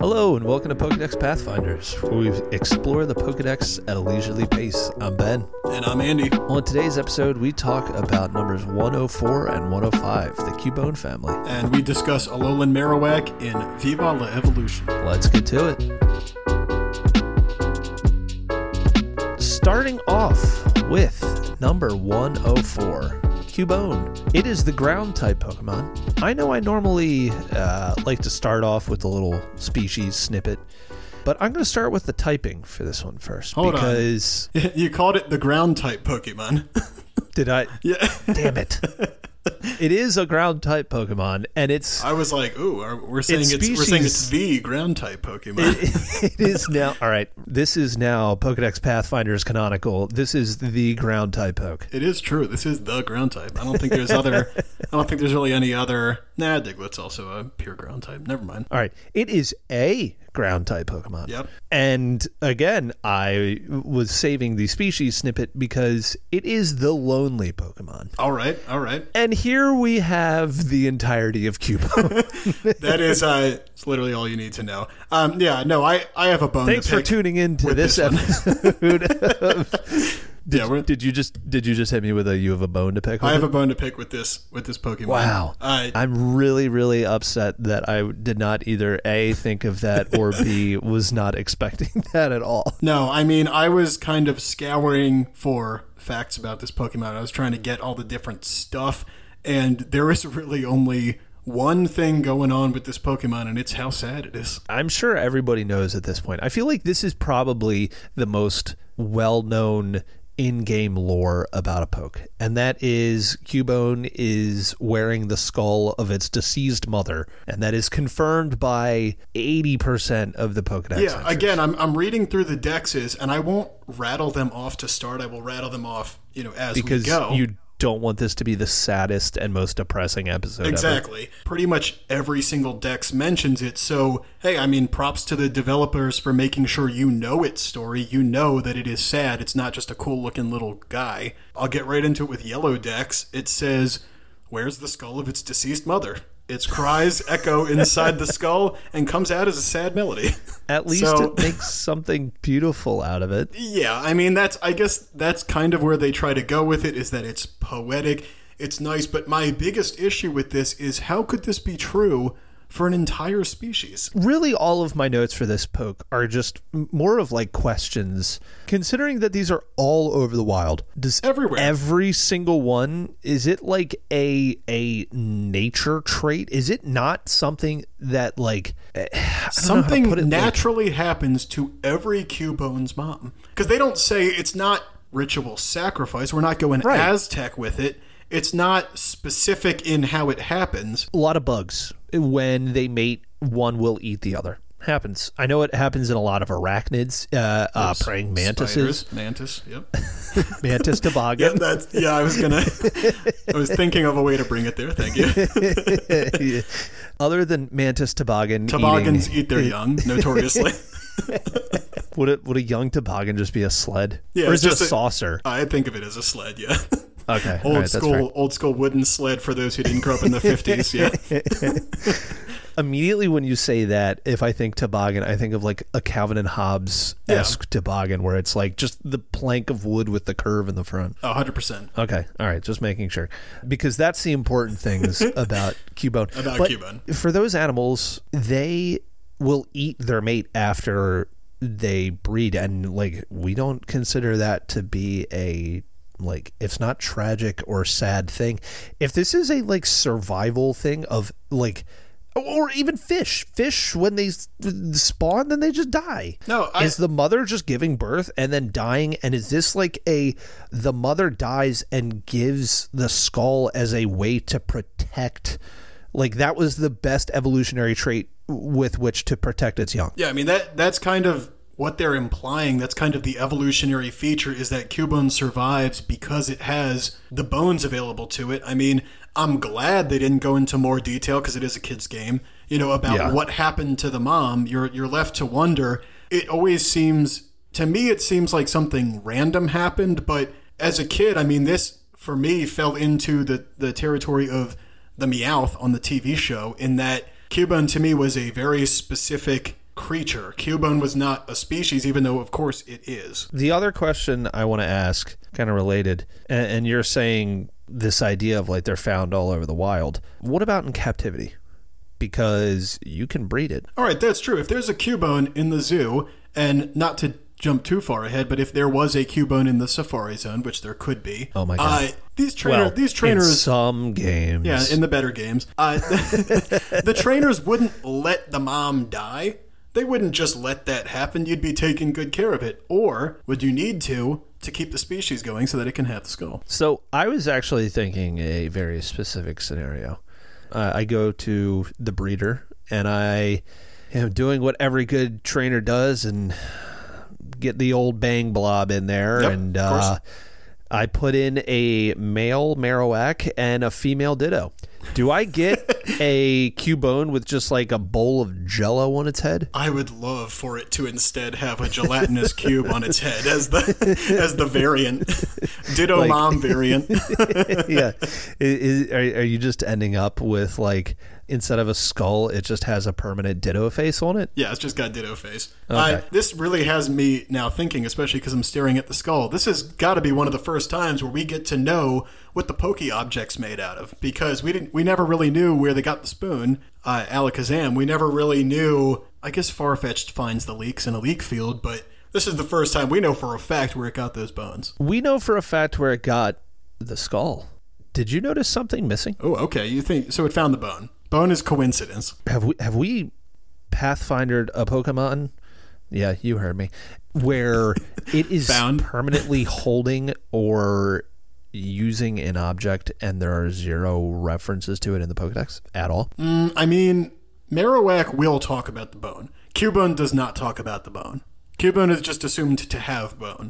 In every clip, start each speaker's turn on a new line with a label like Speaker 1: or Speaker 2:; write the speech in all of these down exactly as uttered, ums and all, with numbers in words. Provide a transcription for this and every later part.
Speaker 1: Hello and welcome to Pokedex Pathfinders, where we explore the Pokedex at a leisurely pace. I'm Ben.
Speaker 2: And I'm Andy.
Speaker 1: On today's episode, we talk about numbers one oh four and one oh five, the Cubone family.
Speaker 2: And we discuss Alolan Marowak in Viva la Evolution.
Speaker 1: Let's get to it. Starting off with number one oh four. Cubone. It is the ground type Pokemon. I know I normally uh, like to start off with a little species snippet, but I'm going to start with the typing for this one first.
Speaker 2: Hold
Speaker 1: because
Speaker 2: on. You called it the ground type Pokemon.
Speaker 1: Did I?
Speaker 2: Yeah.
Speaker 1: Damn it. It is a ground type Pokemon, and it's...
Speaker 2: I was like, ooh, we're saying it's,
Speaker 1: species,
Speaker 2: we're saying it's the ground type Pokemon.
Speaker 1: It, it is now... All right, this is now Pokedex Pathfinders canonical. This is the ground type poke.
Speaker 2: It is true. This is the ground type. I don't think there's other... I don't think there's really any other... Nah, Diglett's also a pure ground type. Never mind.
Speaker 1: All right, it is a ground type Pokemon.
Speaker 2: Yep.
Speaker 1: And again, I was saving the species snippet because it is the lonely Pokemon.
Speaker 2: All right, all right.
Speaker 1: And here we have the entirety of Cubone.
Speaker 2: That is uh, it's literally all you need to know. Um, yeah, no, I, I have a bone
Speaker 1: Thanks
Speaker 2: to
Speaker 1: for
Speaker 2: pick
Speaker 1: tuning in to this,
Speaker 2: this
Speaker 1: episode. of, did,
Speaker 2: yeah, we're,
Speaker 1: did you just did you just hit me with a you have a bone to pick with
Speaker 2: I have
Speaker 1: it?
Speaker 2: a bone to pick with this with this Pokemon.
Speaker 1: Wow.
Speaker 2: Uh,
Speaker 1: I'm really, really upset that I did not either A, think of that, or B, was not expecting that at all.
Speaker 2: No, I mean, I was kind of scouring for facts about this Pokemon. I was trying to get all the different stuff, and there is really only one thing going on with this Pokemon, and it's how sad it is.
Speaker 1: I'm sure everybody knows at this point. I feel like this is probably the most well-known in-game lore about a poke, and that is Cubone is wearing the skull of its deceased mother, and that is confirmed by eighty percent of the Pokedex
Speaker 2: Yeah,
Speaker 1: entries.
Speaker 2: again, I'm I'm reading through the dexes, and I won't rattle them off to start. I will rattle them off, you know, as
Speaker 1: because
Speaker 2: we go.
Speaker 1: you don't want this to be the saddest and most depressing episode
Speaker 2: Exactly.
Speaker 1: ever.
Speaker 2: Pretty much every single dex mentions it. So, hey, I mean, props to the developers for making sure you know its story. You know that it is sad. It's not just a cool-looking little guy. I'll get right into it with Yellow Dex. It says, "Where's the skull of its deceased mother? Its cries echo inside the skull and comes out as a sad melody."
Speaker 1: At least
Speaker 2: So-
Speaker 1: it makes something beautiful out of it.
Speaker 2: Yeah, I mean, that's, I guess that's kind of where they try to go with it, is that it's poetic, it's nice, but my biggest issue with this is how could this be true for an entire species?
Speaker 1: Really, all of my notes for this poke are just more of like questions. Considering that these are all over the wild, does
Speaker 2: Everywhere.
Speaker 1: every single one, is it like a a nature trait? Is it not something that like I don't know how to
Speaker 2: Something
Speaker 1: put it, like-
Speaker 2: naturally happens to every Cubone's mom. Because they don't say it's not ritual sacrifice. We're not going
Speaker 1: Right.
Speaker 2: Aztec with it. It's not specific in how it happens.
Speaker 1: a lot of bugs. When they mate, one will eat the other. Happens. I know it happens in a lot of arachnids, uh, uh, praying mantises,
Speaker 2: Spiders, mantis, yep.
Speaker 1: mantis
Speaker 2: Yeah,
Speaker 1: toboggan.
Speaker 2: that's, yeah, I was gonna. I was thinking of a way to bring it there. Thank you.
Speaker 1: Other than mantis toboggan,
Speaker 2: Toboggans
Speaker 1: eating,
Speaker 2: eat their young, notoriously.
Speaker 1: would it would a young toboggan just be a sled?
Speaker 2: Yeah,
Speaker 1: or
Speaker 2: it's
Speaker 1: is it a
Speaker 2: just a-
Speaker 1: saucer?
Speaker 2: I think of it as a sled. Yeah,
Speaker 1: Okay,
Speaker 2: old
Speaker 1: all right, that's fair.
Speaker 2: school, old school wooden sled for those who didn't grow up in the fifties. Yeah,
Speaker 1: Immediately when you say that, if I think toboggan, I think of like a Calvin and Hobbes esque toboggan, where it's like just the plank of wood with the curve in the front.
Speaker 2: a hundred percent
Speaker 1: Okay, all right, just making sure, because that's the important things about Cubone.
Speaker 2: about
Speaker 1: But
Speaker 2: Cubone.
Speaker 1: for those animals, they will eat their mate after they breed, and like we don't consider that to be a like it's not tragic or sad thing. If this is a like survival thing of like. Or even fish. Fish, when they s- spawn, then they just die.
Speaker 2: No, I-
Speaker 1: is the mother just giving birth and then dying? And is this like a the mother dies and gives the skull as a way to protect? Like that was the best evolutionary trait with which to protect its young.
Speaker 2: Yeah, I mean that that's kind of what they're implying. That's kind of the evolutionary feature, is that Cubone survives because it has the bones available to it. I mean, I'm glad they didn't go into more detail because it is a kid's game, you know, about
Speaker 1: Yeah.
Speaker 2: what happened to the mom. You're you're left to wonder. It always seems, to me, it seems like something random happened. But as a kid, I mean, this, for me, fell into the, the territory of the Meowth on the T V show, in that Cubone, to me, was a very specific creature. Cubone was not a species, even though, of course, it is.
Speaker 1: The other question I want to ask, kind of related, and, and you're saying this idea of like they're found all over the wild. What about in captivity? Because you can breed it.
Speaker 2: All right, that's true. If there's a Cubone in the zoo, and not to jump too far ahead, but if there was a Cubone in the Safari Zone, which there could be,
Speaker 1: oh my god,
Speaker 2: uh, these trainer,
Speaker 1: well,
Speaker 2: these trainers,
Speaker 1: in some games,
Speaker 2: yeah, in the better games, uh, the trainers wouldn't let the mom die. They wouldn't just let that happen. You'd be taking good care of it, or would you need to to keep the species going so that it can have the skull?
Speaker 1: So I was actually thinking a very specific scenario. Uh, I go to the breeder and I am doing what every good trainer does and get the old bang blob in there.
Speaker 2: Yep,
Speaker 1: and
Speaker 2: of course.
Speaker 1: uh, I put in a male Marowak and a female Ditto. Do I get a Cubone with just like a bowl of Jello on its head?
Speaker 2: I would love for it to instead have a gelatinous cube on its head as the as the variant, Ditto
Speaker 1: Like-
Speaker 2: mom variant.
Speaker 1: Yeah. Is, are, are you just ending up with like, instead of a skull, it just has a permanent Ditto face on it?
Speaker 2: Yeah, it's just got Ditto face.
Speaker 1: Okay.
Speaker 2: Uh, this really has me now thinking, especially because I'm staring at the skull. This has got to be one of the first times where we get to know what the Poke object's made out of, because we didn't, we never really knew where they got the spoon. Uh, Alakazam, we never really knew. I guess Farfetch'd finds the leaks in a leak field, but this is the first time we know for a fact where it got those bones.
Speaker 1: We know for a fact where it got the skull. Did you notice something missing?
Speaker 2: Oh, okay. You think so? It found the bone. Bone is coincidence.
Speaker 1: Have we have we Pathfindered a Pokemon? Yeah, you heard me. Where it is
Speaker 2: Found.
Speaker 1: permanently holding or using an object and there are zero references to it in the Pokedex at all?
Speaker 2: Mm, I mean, Marowak will talk about the bone. Cubone does not talk about the bone. Cubone is just assumed to have bone.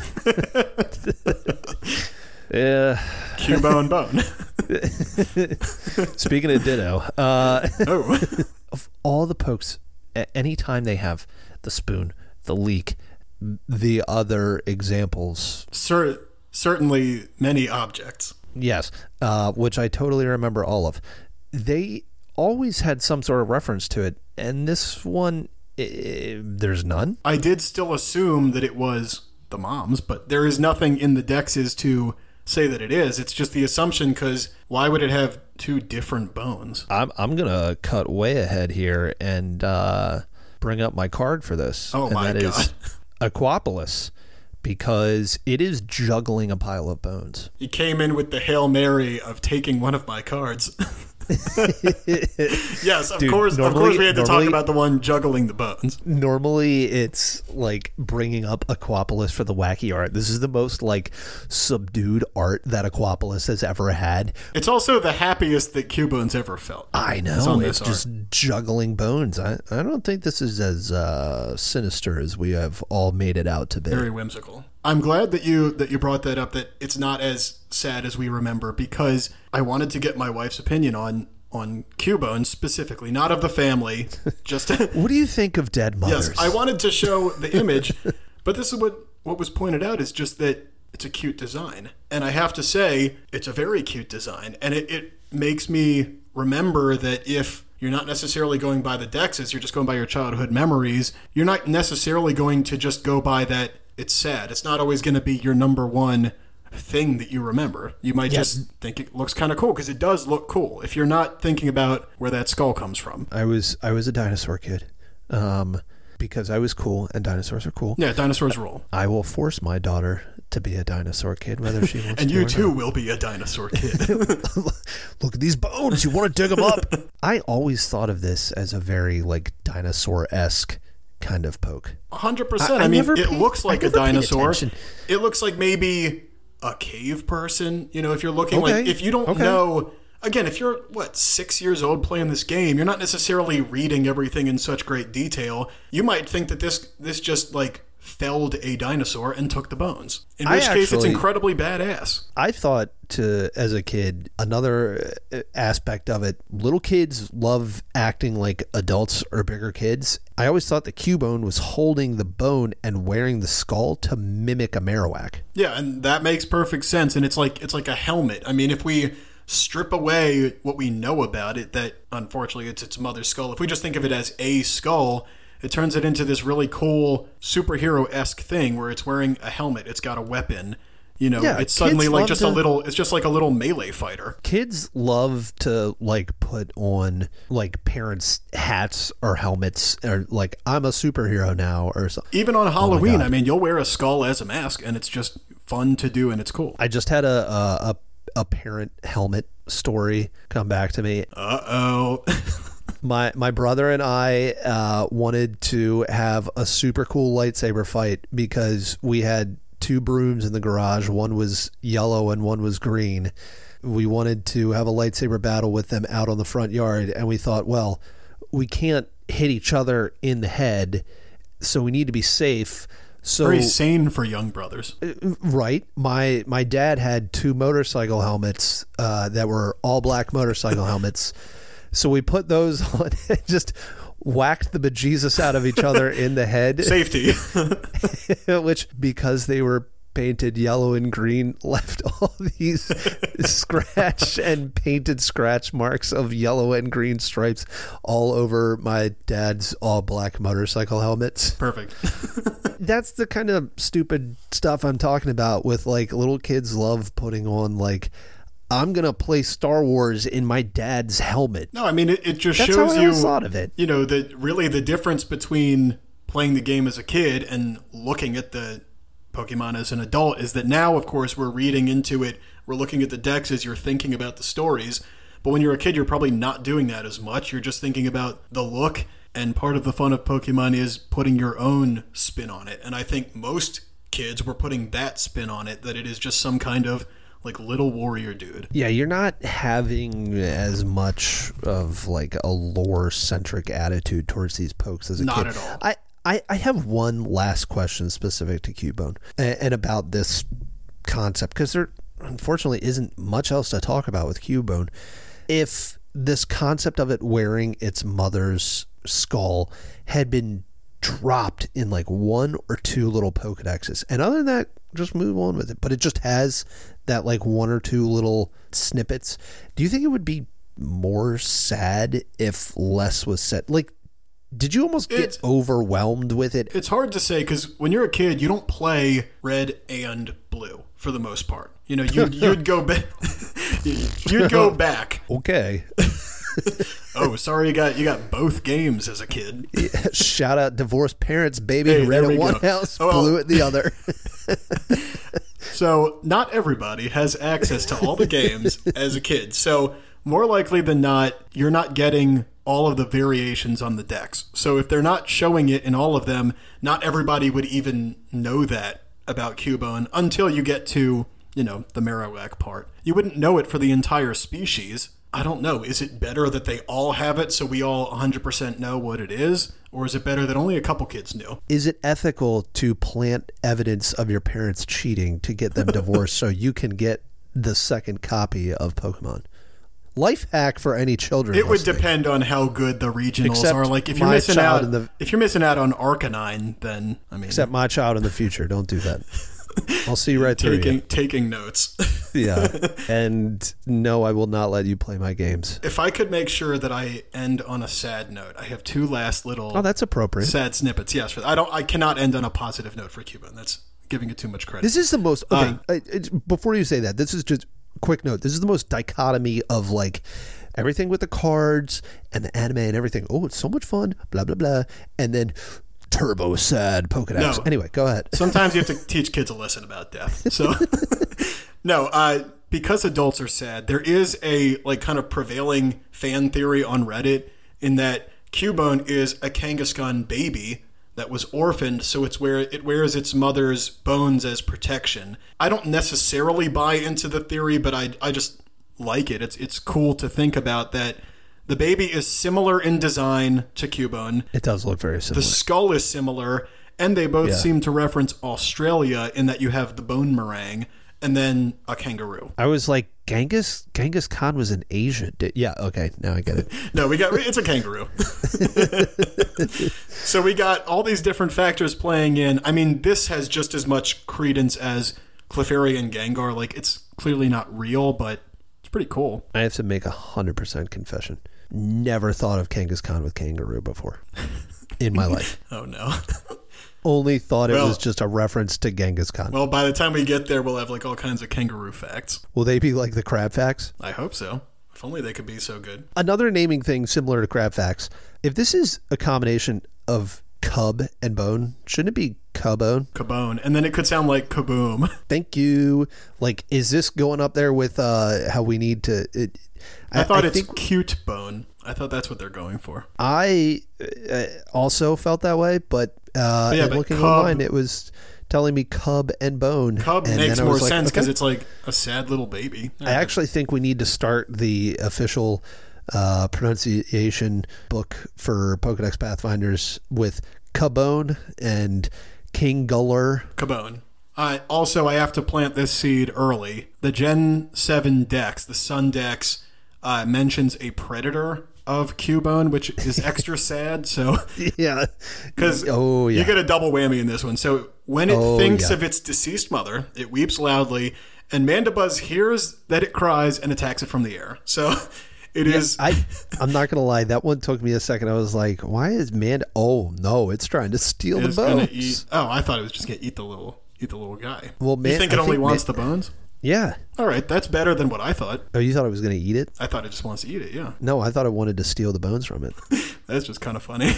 Speaker 1: Yeah.
Speaker 2: Cubone bone.
Speaker 1: Speaking of Ditto, uh,
Speaker 2: Oh.
Speaker 1: of all the pokes, a- anytime they have the spoon, the leak, the other examples,
Speaker 2: Cer- certainly many objects.
Speaker 1: yes, uh, which I totally remember all of, they always had some sort of reference to it, and this one, i there's none.
Speaker 2: I did still assume that it was the mom's, but there is nothing in the dexes to say that it is. It's just the assumption, because why would it have two different bones?
Speaker 1: I'm I'm gonna cut way ahead here and uh, bring up my card for this.
Speaker 2: Oh
Speaker 1: and
Speaker 2: my
Speaker 1: that
Speaker 2: God.
Speaker 1: is Aquapolis, because it is juggling a pile of bones.
Speaker 2: You came in with the Hail Mary of taking one of my cards. Yes, of
Speaker 1: Dude,
Speaker 2: course. Of
Speaker 1: normally-
Speaker 2: course, we had to talk
Speaker 1: normally-
Speaker 2: about the one juggling the bones.
Speaker 1: Normally, it's like bringing up Aquapolis for the wacky art. This is the most like subdued art that Aquapolis has ever had.
Speaker 2: It's also the happiest that Cubone's ever felt.
Speaker 1: I
Speaker 2: It's
Speaker 1: know
Speaker 2: on
Speaker 1: it's,
Speaker 2: this
Speaker 1: just juggling bones. I, I don't think this is as uh, sinister as we have all made it out to be.
Speaker 2: Very whimsical. I'm glad that you that you brought that up, that it's not as sad as we remember, because I wanted to get my wife's opinion on on Cubone specifically, not of the family, just
Speaker 1: What do you think of dead mothers?
Speaker 2: yes, I wanted to show the image, but this is what what was pointed out, is just that it's a cute design, and I have to say it's a very cute design, and it, it makes me remember that if you're not necessarily going by the dexes, you're just going by your childhood memories, you're not necessarily going to just go by that it's sad. It's not always going to be your number one thing that you remember. You might
Speaker 1: Yes.
Speaker 2: just think it looks kind of cool, because it does look cool if you're not thinking about where that skull comes from.
Speaker 1: I was I was a dinosaur kid, um, because I was cool and dinosaurs are cool.
Speaker 2: Yeah, dinosaurs rule.
Speaker 1: I will force my daughter to be a dinosaur kid, whether she wants
Speaker 2: And
Speaker 1: to
Speaker 2: you
Speaker 1: or
Speaker 2: too
Speaker 1: not.
Speaker 2: will be a dinosaur kid.
Speaker 1: Look at these bones. You want to dig them up? I always thought of this as a very like dinosaur-esque kind of poke.
Speaker 2: one hundred percent.
Speaker 1: I-
Speaker 2: I,
Speaker 1: I
Speaker 2: mean,
Speaker 1: never
Speaker 2: it
Speaker 1: paid-
Speaker 2: looks like
Speaker 1: I
Speaker 2: a
Speaker 1: never paid
Speaker 2: dinosaur.
Speaker 1: attention.
Speaker 2: It looks like maybe a cave person. You know, if you're looking like,
Speaker 1: Okay,
Speaker 2: if you don't
Speaker 1: okay.
Speaker 2: know, again, if you're, what, six years old playing this game, you're not necessarily reading everything in such great detail. You might think that this, this just, like, felled a dinosaur and took the bones. In
Speaker 1: I
Speaker 2: which case, it's
Speaker 1: actually-
Speaker 2: incredibly badass.
Speaker 1: I thought to as a kid, another uh, aspect of it, little kids love acting like adults or bigger kids. I always thought the Cubone was holding the bone and wearing the skull to mimic a Marowak.
Speaker 2: Yeah, and that makes perfect sense. And it's like it's like a helmet. I mean, if we strip away what we know about it, that unfortunately it's its mother's skull, if we just think of it as a skull, it turns it into this really cool superhero-esque thing where it's wearing a helmet, it's got a weapon. You know,
Speaker 1: Yeah,
Speaker 2: it's suddenly
Speaker 1: kids
Speaker 2: like
Speaker 1: love
Speaker 2: just
Speaker 1: to-
Speaker 2: a little, it's just like a little melee fighter.
Speaker 1: Kids love to like put on like parents' hats or helmets or like I'm a superhero now or something.
Speaker 2: Even on Halloween,
Speaker 1: God.
Speaker 2: I mean, you'll wear a skull as a mask and it's just fun to do and it's cool.
Speaker 1: I just had a a, a, a parent helmet story come back to me.
Speaker 2: Uh-oh.
Speaker 1: My my brother and I uh, wanted to have a super cool lightsaber fight because we had two brooms in the garage. One was yellow and one was green. We wanted to have a lightsaber battle with them out on the front yard, and we thought, well, we can't hit each other in the head, so we need to be safe. So
Speaker 2: Very sane for young brothers.
Speaker 1: right, my my dad had two motorcycle helmets uh, that were all black motorcycle helmets. So we put those on and just whacked the bejesus out of each other in the head.
Speaker 2: Safety.
Speaker 1: Which, because they were painted yellow and green, left all these scratch and painted scratch marks of yellow and green stripes all over my dad's all black motorcycle helmets.
Speaker 2: Perfect.
Speaker 1: That's the kind of stupid stuff I'm talking about with like little kids love putting on like, I'm going to play Star Wars in my dad's helmet.
Speaker 2: No, I mean, it, it just
Speaker 1: That's
Speaker 2: shows
Speaker 1: how I
Speaker 2: you,
Speaker 1: always thought of it.
Speaker 2: you know, that really the difference between playing the game as a kid and looking at the Pokemon as an adult is that now, of course, we're reading into it. We're looking at the decks as you're thinking about the stories. But when you're a kid, you're probably not doing that as much. You're just thinking about the look. And part of the fun of Pokemon is putting your own spin on it. And I think most kids were putting that spin on it, that it is just some kind of like little warrior dude.
Speaker 1: Yeah, you're not having as much of like a lore centric attitude towards these pokes as a
Speaker 2: Not
Speaker 1: kid.
Speaker 2: at all.
Speaker 1: I, I, I have one last question specific to Cubone and, and about this concept, because there unfortunately isn't much else to talk about with Cubone. If this concept of it wearing its mother's skull had been dropped in like one or two little Pokedexes, and other than that, just move on with it. But it just has that like one or two little snippets. Do you think it would be more sad if less was said? Like, did you almost get
Speaker 2: It's-
Speaker 1: overwhelmed with it?
Speaker 2: It's hard to say because when you're a kid, you don't play red and blue for the most part. You know, you'd, you'd go back. You'd go back.
Speaker 1: Okay.
Speaker 2: Oh, sorry, you got you got both games as a kid.
Speaker 1: Shout out divorced parents, baby.
Speaker 2: Hey,
Speaker 1: Red
Speaker 2: there
Speaker 1: at
Speaker 2: we
Speaker 1: one
Speaker 2: go.
Speaker 1: house,
Speaker 2: Oh, well.
Speaker 1: blue at the other.
Speaker 2: So not everybody has access to all the games as a kid. So more likely than not, you're not getting all of the variations on the decks. So if they're not showing it in all of them, not everybody would even know that about Cubone until you get to, you know, the Marowak part. You wouldn't know it for the entire species. I don't know. Is it better that they all have it so we all one hundred percent know what it is? Or is it better that only a couple kids knew?
Speaker 1: Is it ethical to plant evidence of your parents cheating to get them divorced so you can get the second copy of Pokemon? Life hack for any children.
Speaker 2: It would
Speaker 1: listening.
Speaker 2: depend on how good the regionals
Speaker 1: Except
Speaker 2: are. Like if you're
Speaker 1: my
Speaker 2: missing
Speaker 1: child
Speaker 2: out,
Speaker 1: in the-
Speaker 2: if you're missing out on Arcanine, then I mean,
Speaker 1: Except my child in the future. Don't do that. I'll see right through
Speaker 2: taking
Speaker 1: you.
Speaker 2: taking notes.
Speaker 1: Yeah. And no, I will not let you play my games.
Speaker 2: If I could make sure that I end on a sad note, I have two last little
Speaker 1: Oh, that's appropriate.
Speaker 2: sad snippets. Yes, for I don't. I cannot end on a positive note for Cubone. That's giving it too much credit.
Speaker 1: This is the most okay.
Speaker 2: Uh,
Speaker 1: uh, it's, before you say that, this is just quick note. This is the most dichotomy of like everything with the cards and the anime and everything. Oh, it's so much fun. Blah blah blah. And then turbo sad Pokedex.
Speaker 2: No.
Speaker 1: Anyway, go ahead.
Speaker 2: Sometimes you have to teach kids a lesson about death. So, no, uh, because adults are sad, there is a like kind of prevailing fan theory on Reddit in that Cubone is a Kangaskhan baby that was orphaned, so it's where it wears its mother's bones as protection. I don't necessarily buy into the theory, but I I just like it. It's it's cool to think about that. The baby is similar in design to Cubone.
Speaker 1: It does look very similar.
Speaker 2: The skull is similar, and they both
Speaker 1: Yeah.
Speaker 2: seem to reference Australia in that you have the bone meringue and then a kangaroo.
Speaker 1: I was like, Genghis Genghis Khan was an Asian. Di- yeah, okay, now I get it.
Speaker 2: No, we got it's a kangaroo. So we got all these different factors playing in. I mean, this has just as much credence as Clefairy and Gengar. Like, it's clearly not real, but it's pretty cool.
Speaker 1: I have to make a hundred percent confession. Never thought of Genghis Khan with kangaroo before. in my life.
Speaker 2: Oh, no.
Speaker 1: Only thought it
Speaker 2: Well-
Speaker 1: was just a reference to Genghis Khan.
Speaker 2: Well, by the time we get there, we'll have like all kinds of kangaroo facts.
Speaker 1: Will they be like the crab facts?
Speaker 2: I hope so. If only they could be so good.
Speaker 1: Another naming thing similar to crab facts. If this is a combination of cub and bone, shouldn't it be cubone?
Speaker 2: Cabone. And then it could sound like kaboom.
Speaker 1: Thank you. Like, is this going up there with uh, how we need to... It,
Speaker 2: I, thought it's
Speaker 1: think
Speaker 2: cute bone. I thought that's what they're going for.
Speaker 1: I uh, also felt that way, but, uh,
Speaker 2: Yeah,
Speaker 1: and
Speaker 2: but
Speaker 1: looking
Speaker 2: cub-
Speaker 1: online, it was telling me cub and bone.
Speaker 2: Cub
Speaker 1: and
Speaker 2: makes
Speaker 1: then I
Speaker 2: more
Speaker 1: was like,
Speaker 2: sense because
Speaker 1: okay.
Speaker 2: it's like a sad little baby.
Speaker 1: I actually think we need to start the official uh, pronunciation book for Pokedex Pathfinders with Cabone and King Guller.
Speaker 2: Cabone. Uh, also, I have to plant this seed early. The Gen seven Dex, the Sun Dex, uh, mentions a predator of Cubone, which is extra sad. So,
Speaker 1: Yeah.
Speaker 2: because
Speaker 1: Oh, yeah.
Speaker 2: you get a double whammy in this one. So, when it
Speaker 1: Oh,
Speaker 2: thinks
Speaker 1: yeah.
Speaker 2: of its deceased mother, it weeps loudly, and Mandibuzz hears that it cries and attacks it from the air. So, it is.
Speaker 1: I, I'm not going to lie. That one took me a second. I was like, why is man... Oh, no. It's trying to steal the
Speaker 2: is gonna
Speaker 1: bones.
Speaker 2: eat. Oh, I thought it was just gonna eat the little, eat the little guy.
Speaker 1: Well, man,
Speaker 2: you think it
Speaker 1: I
Speaker 2: only
Speaker 1: think
Speaker 2: wants
Speaker 1: man-
Speaker 2: the bones?
Speaker 1: Yeah.
Speaker 2: All right, that's better than what I thought.
Speaker 1: Oh, you thought it was going to eat it?
Speaker 2: I thought it just wants to eat it. Yeah,
Speaker 1: No, I thought it wanted to steal the bones from it.
Speaker 2: that's just kind of funny.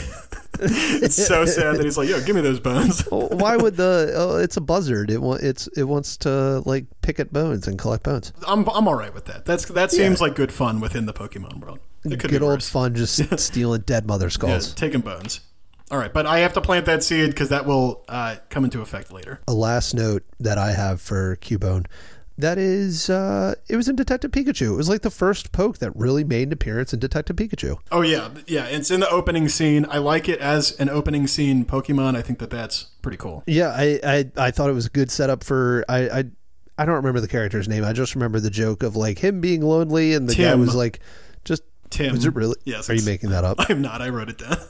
Speaker 2: It's so sad that he's like, "Yo, give me those bones."
Speaker 1: Well, why would the... Oh, it's a buzzard. It wa- It's it wants to, like, pick at bones and collect bones.
Speaker 2: I'm I'm all right with that. That's that seems like good fun within the Pokemon world. It could
Speaker 1: Good
Speaker 2: be
Speaker 1: old
Speaker 2: worse.
Speaker 1: fun just stealing dead mother
Speaker 2: Yeah,
Speaker 1: skulls.
Speaker 2: taking bones. All right, but I have to plant that seed because that will uh, come into effect later.
Speaker 1: A last note that I have for Cubone. That is, uh, it was in Detective Pikachu. It was like the first poke that really made an appearance in Detective Pikachu.
Speaker 2: Oh yeah, yeah. It's in the opening scene. I like it as an opening scene Pokemon. I think that that's pretty cool.
Speaker 1: Yeah, I, I, I thought it was a good setup for... I, I I don't remember the character's name. I just remember the joke of like him being lonely and the guy
Speaker 2: Tim.
Speaker 1: was like, just...
Speaker 2: Tim.
Speaker 1: Was it really?
Speaker 2: Yes.
Speaker 1: Are you
Speaker 2: it's-
Speaker 1: making that up?
Speaker 2: I'm not. I wrote it down.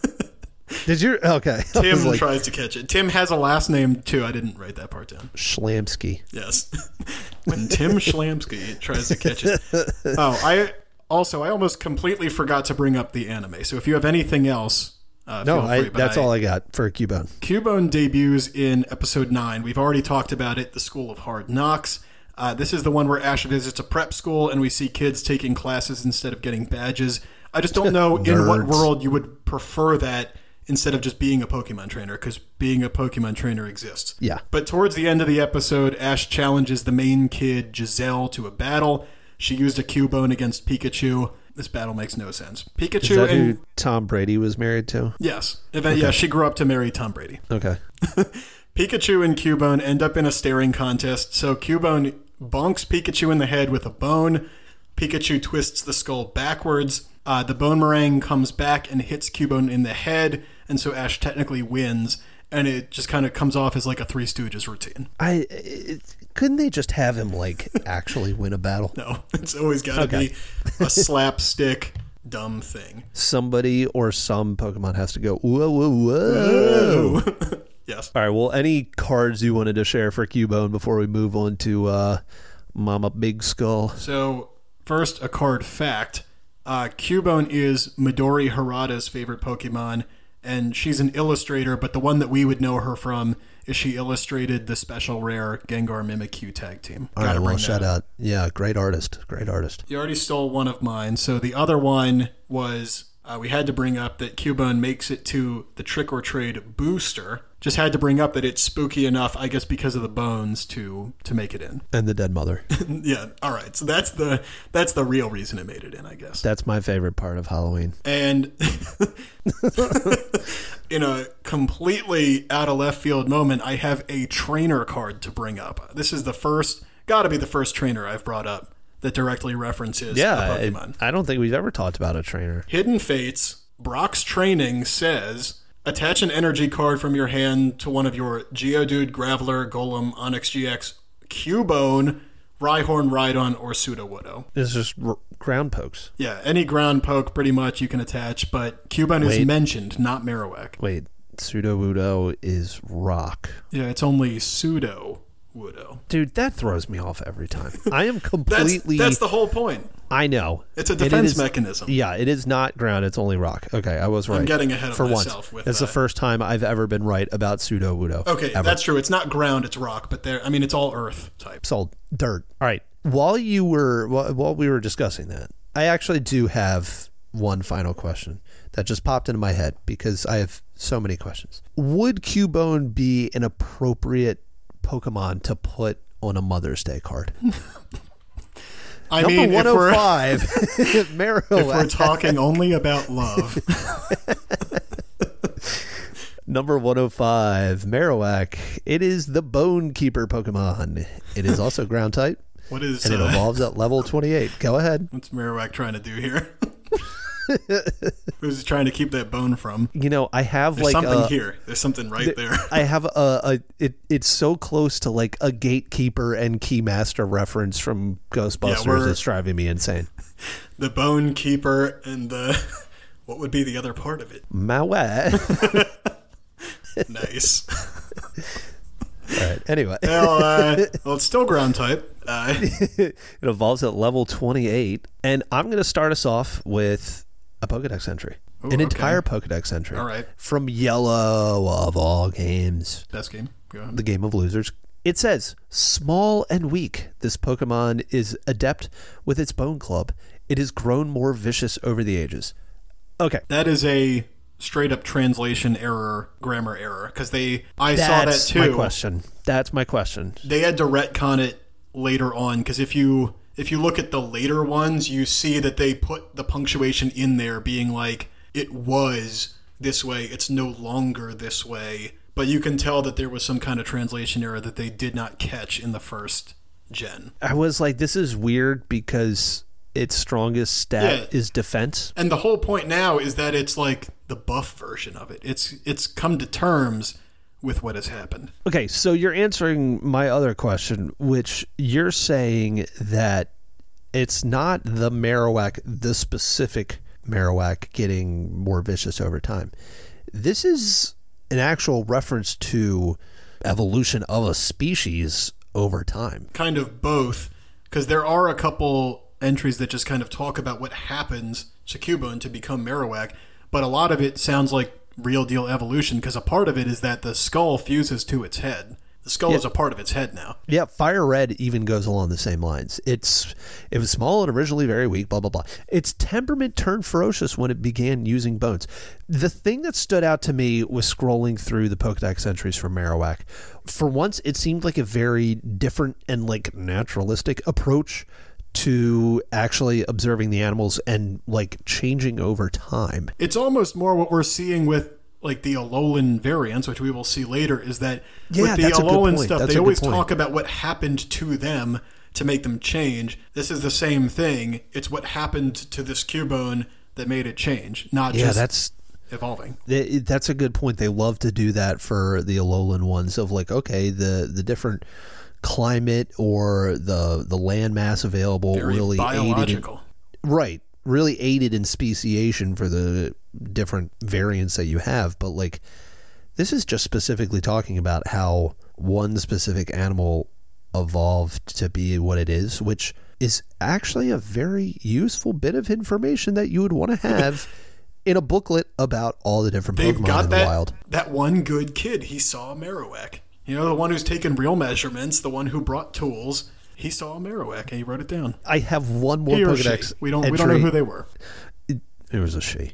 Speaker 1: Did you? Okay. I
Speaker 2: Tim
Speaker 1: was like,
Speaker 2: tries to catch it. Tim has a last name too. I didn't write that part down.
Speaker 1: Schlamsky.
Speaker 2: Yes. When Tim Schlamsky tries to catch it. Oh, I also I almost completely forgot to bring up the anime. So if you have anything else, uh,
Speaker 1: No,
Speaker 2: feel
Speaker 1: I,
Speaker 2: free. But
Speaker 1: that's
Speaker 2: I,
Speaker 1: all I got for Cubone.
Speaker 2: Cubone debuts in episode nine. We've already talked about it. The School of Hard Knocks. Uh, this is the one where Ash visits a prep school and we see kids taking classes instead of getting badges. I just don't know in what
Speaker 1: Nerds.
Speaker 2: world you would prefer that instead of just being a Pokemon trainer, because being a Pokemon trainer exists.
Speaker 1: Yeah.
Speaker 2: But towards the end of the episode, Ash challenges the main kid, Giselle, to a battle. She used a Cubone against Pikachu. This battle makes no sense.
Speaker 1: Is
Speaker 2: Pikachu
Speaker 1: that
Speaker 2: and...
Speaker 1: who Tom Brady was married to?
Speaker 2: Yes. If- Yeah, she grew up to marry Tom Brady.
Speaker 1: Okay.
Speaker 2: Pikachu and Cubone end up in a staring contest, so Cubone bonks Pikachu in the head with a bone. Pikachu twists the skull backwards. Uh, the bone meringue comes back and hits Cubone in the head, and so Ash technically wins, and it just kind of comes off as like a Three Stooges routine.
Speaker 1: I it, couldn't they just have him like actually win a battle?
Speaker 2: No, it's always got to
Speaker 1: Okay.
Speaker 2: be a slapstick dumb thing.
Speaker 1: Somebody or some Pokemon has to go, whoa, whoa, whoa.
Speaker 2: Yes.
Speaker 1: All right, well, any cards you wanted to share for Cubone before we move on to uh, Mama Big Skull?
Speaker 2: So, first, a card fact. Uh, Cubone is Midori Harada's favorite Pokemon, and she's an illustrator, but the one that we would know her from is she illustrated the special rare Gengar Mimikyu tag team.
Speaker 1: All
Speaker 2: Gotta
Speaker 1: right, well,
Speaker 2: bring that
Speaker 1: shout
Speaker 2: up.
Speaker 1: out. Yeah, great artist. Great artist.
Speaker 2: You already stole one of mine, so the other one was uh, we had to bring up that Cubone makes it to the Trick or Trade booster. Just had to bring up that it's spooky enough, I guess, because of the bones to to make it in.
Speaker 1: And the dead mother.
Speaker 2: Yeah, all right. So that's the that's the real reason it made it in, I guess.
Speaker 1: That's my favorite part of Halloween.
Speaker 2: And in a completely out of left field moment, I have a trainer card to bring up. This is the first, got to be the first trainer I've brought up that directly references
Speaker 1: Yeah,
Speaker 2: the
Speaker 1: it-
Speaker 2: Pokemon.
Speaker 1: I don't think we've ever talked about a trainer.
Speaker 2: Hidden Fates, Brock's Training says, attach an energy card from your hand to one of your Geodude, Graveler, Golem, Onyx G X, Cubone, Rhyhorn, Rhydon, or Sudowoodo.
Speaker 1: It's just r- ground pokes.
Speaker 2: Yeah, any ground poke pretty much you can attach, but Cubone is
Speaker 1: Wait.
Speaker 2: mentioned, not Marowak.
Speaker 1: Wait, Sudowoodo is rock.
Speaker 2: Yeah, it's only Pseudo Wudo.
Speaker 1: Dude, that throws me off every time. I am completely...
Speaker 2: that's, that's the whole point.
Speaker 1: I know.
Speaker 2: It's a defense
Speaker 1: it is,
Speaker 2: mechanism.
Speaker 1: Yeah, it is not ground, it's only rock. Okay, I was right.
Speaker 2: I'm getting ahead of
Speaker 1: for
Speaker 2: myself
Speaker 1: once.
Speaker 2: with
Speaker 1: It's
Speaker 2: that.
Speaker 1: the first time I've ever been right about pseudo Wudo.
Speaker 2: Okay,
Speaker 1: ever.
Speaker 2: that's true. It's not ground, it's rock, but there. I mean, it's all earth type.
Speaker 1: It's all dirt. All right. While you were while, while we were discussing that, I actually do have one final question that just popped into my head because I have so many questions. Would Cubone be an appropriate Pokemon to put on a Mother's Day card?
Speaker 2: I
Speaker 1: Number
Speaker 2: mean,
Speaker 1: one oh five,
Speaker 2: if we're, if we're talking only about love.
Speaker 1: Number one oh five, Marowak. It is the Bone Keeper Pokemon. It is also ground type.
Speaker 2: What is?
Speaker 1: And it
Speaker 2: uh,
Speaker 1: evolves at level twenty-eight. Go ahead.
Speaker 2: What's Marowak trying to do here? Who's he trying to keep that bone from?
Speaker 1: You know, I have
Speaker 2: There's
Speaker 1: like
Speaker 2: something
Speaker 1: a,
Speaker 2: here. There's something right
Speaker 1: th-
Speaker 2: there.
Speaker 1: I have a, a it. It's so close to like a Gatekeeper and Keymaster reference from Ghostbusters.
Speaker 2: Yeah,
Speaker 1: it's driving me insane.
Speaker 2: The Bone Keeper and the what would be the other part of it?
Speaker 1: Mawet.
Speaker 2: Nice.
Speaker 1: All right. Anyway,
Speaker 2: well, uh, well, it's still ground type. Uh,
Speaker 1: it evolves at level twenty-eight, and I'm going to start us off with a Pokedex entry,
Speaker 2: Ooh,
Speaker 1: an
Speaker 2: okay.
Speaker 1: entire Pokedex entry.
Speaker 2: All right.
Speaker 1: From Yellow of all games,
Speaker 2: Best game. Go ahead.
Speaker 1: the game of losers. It says, small and weak, this Pokemon is adept with its bone club. It has grown more vicious over the ages. Okay.
Speaker 2: That is a straight up translation error, grammar error, because they I
Speaker 1: That's
Speaker 2: saw that too.
Speaker 1: my question. That's my question.
Speaker 2: They had to retcon it later on because if you if you look at the later ones, you see that they put the punctuation in there, being like it was this way, it's no longer this way. But you can tell that there was some kind of translation error that they did not catch in the first gen.
Speaker 1: I was like, this is weird because its strongest stat
Speaker 2: Yeah.
Speaker 1: is defense.
Speaker 2: And the whole point now is that it's like the buff version of it. It's it's come to terms with what has happened.
Speaker 1: Okay, so you're answering my other question, which you're saying that it's not the Marowak, the specific Marowak getting more vicious over time. This is an actual reference to evolution of a species over time.
Speaker 2: Kind of both, because there are a couple entries that just kind of talk about what happens to Cubone to become Marowak, but a lot of it sounds like real deal evolution, because a part of it is that the skull fuses to its head. The skull
Speaker 1: Yeah.
Speaker 2: is a part of its head now.
Speaker 1: Yeah, Fire Red even goes along the same lines. It's it was small and originally very weak, blah, blah, blah. Its temperament turned ferocious when it began using bones. The thing that stood out to me was scrolling through the Pokedex entries for Marowak. For once, it seemed like a very different and like naturalistic approach to actually observing the animals and like changing over time.
Speaker 2: It's almost more what we're seeing with like the Alolan variants, which we will see later, is that
Speaker 1: Yeah,
Speaker 2: with the
Speaker 1: that's a good
Speaker 2: Alolan
Speaker 1: point.
Speaker 2: stuff,
Speaker 1: That's
Speaker 2: they
Speaker 1: a good
Speaker 2: always
Speaker 1: point.
Speaker 2: talk about what happened to them to make them change. This is the same thing. It's what happened to this Cubone that made it change, not
Speaker 1: Yeah,
Speaker 2: just
Speaker 1: that's
Speaker 2: evolving.
Speaker 1: They- That's a good point. They love to do that for the Alolan ones of like, okay, the, the different climate or the the land mass available
Speaker 2: Very
Speaker 1: really aided in,
Speaker 2: biological.
Speaker 1: right, really aided in speciation for the different variants that you have. But like, this is just specifically talking about how one specific animal evolved to be what it is, which is actually a very useful bit of information that you would want to have in a booklet about all the different
Speaker 2: They've
Speaker 1: Pokemon
Speaker 2: got
Speaker 1: in the
Speaker 2: that,
Speaker 1: wild.
Speaker 2: that one good kid. He saw a Marowak. You know, the one who's taken real measurements, the one who brought tools. He saw a Marowak and he wrote it down.
Speaker 1: I have one more
Speaker 2: He or
Speaker 1: Pokedex
Speaker 2: she. We don't. We don't know
Speaker 1: entry.
Speaker 2: who they were.
Speaker 1: It was a she.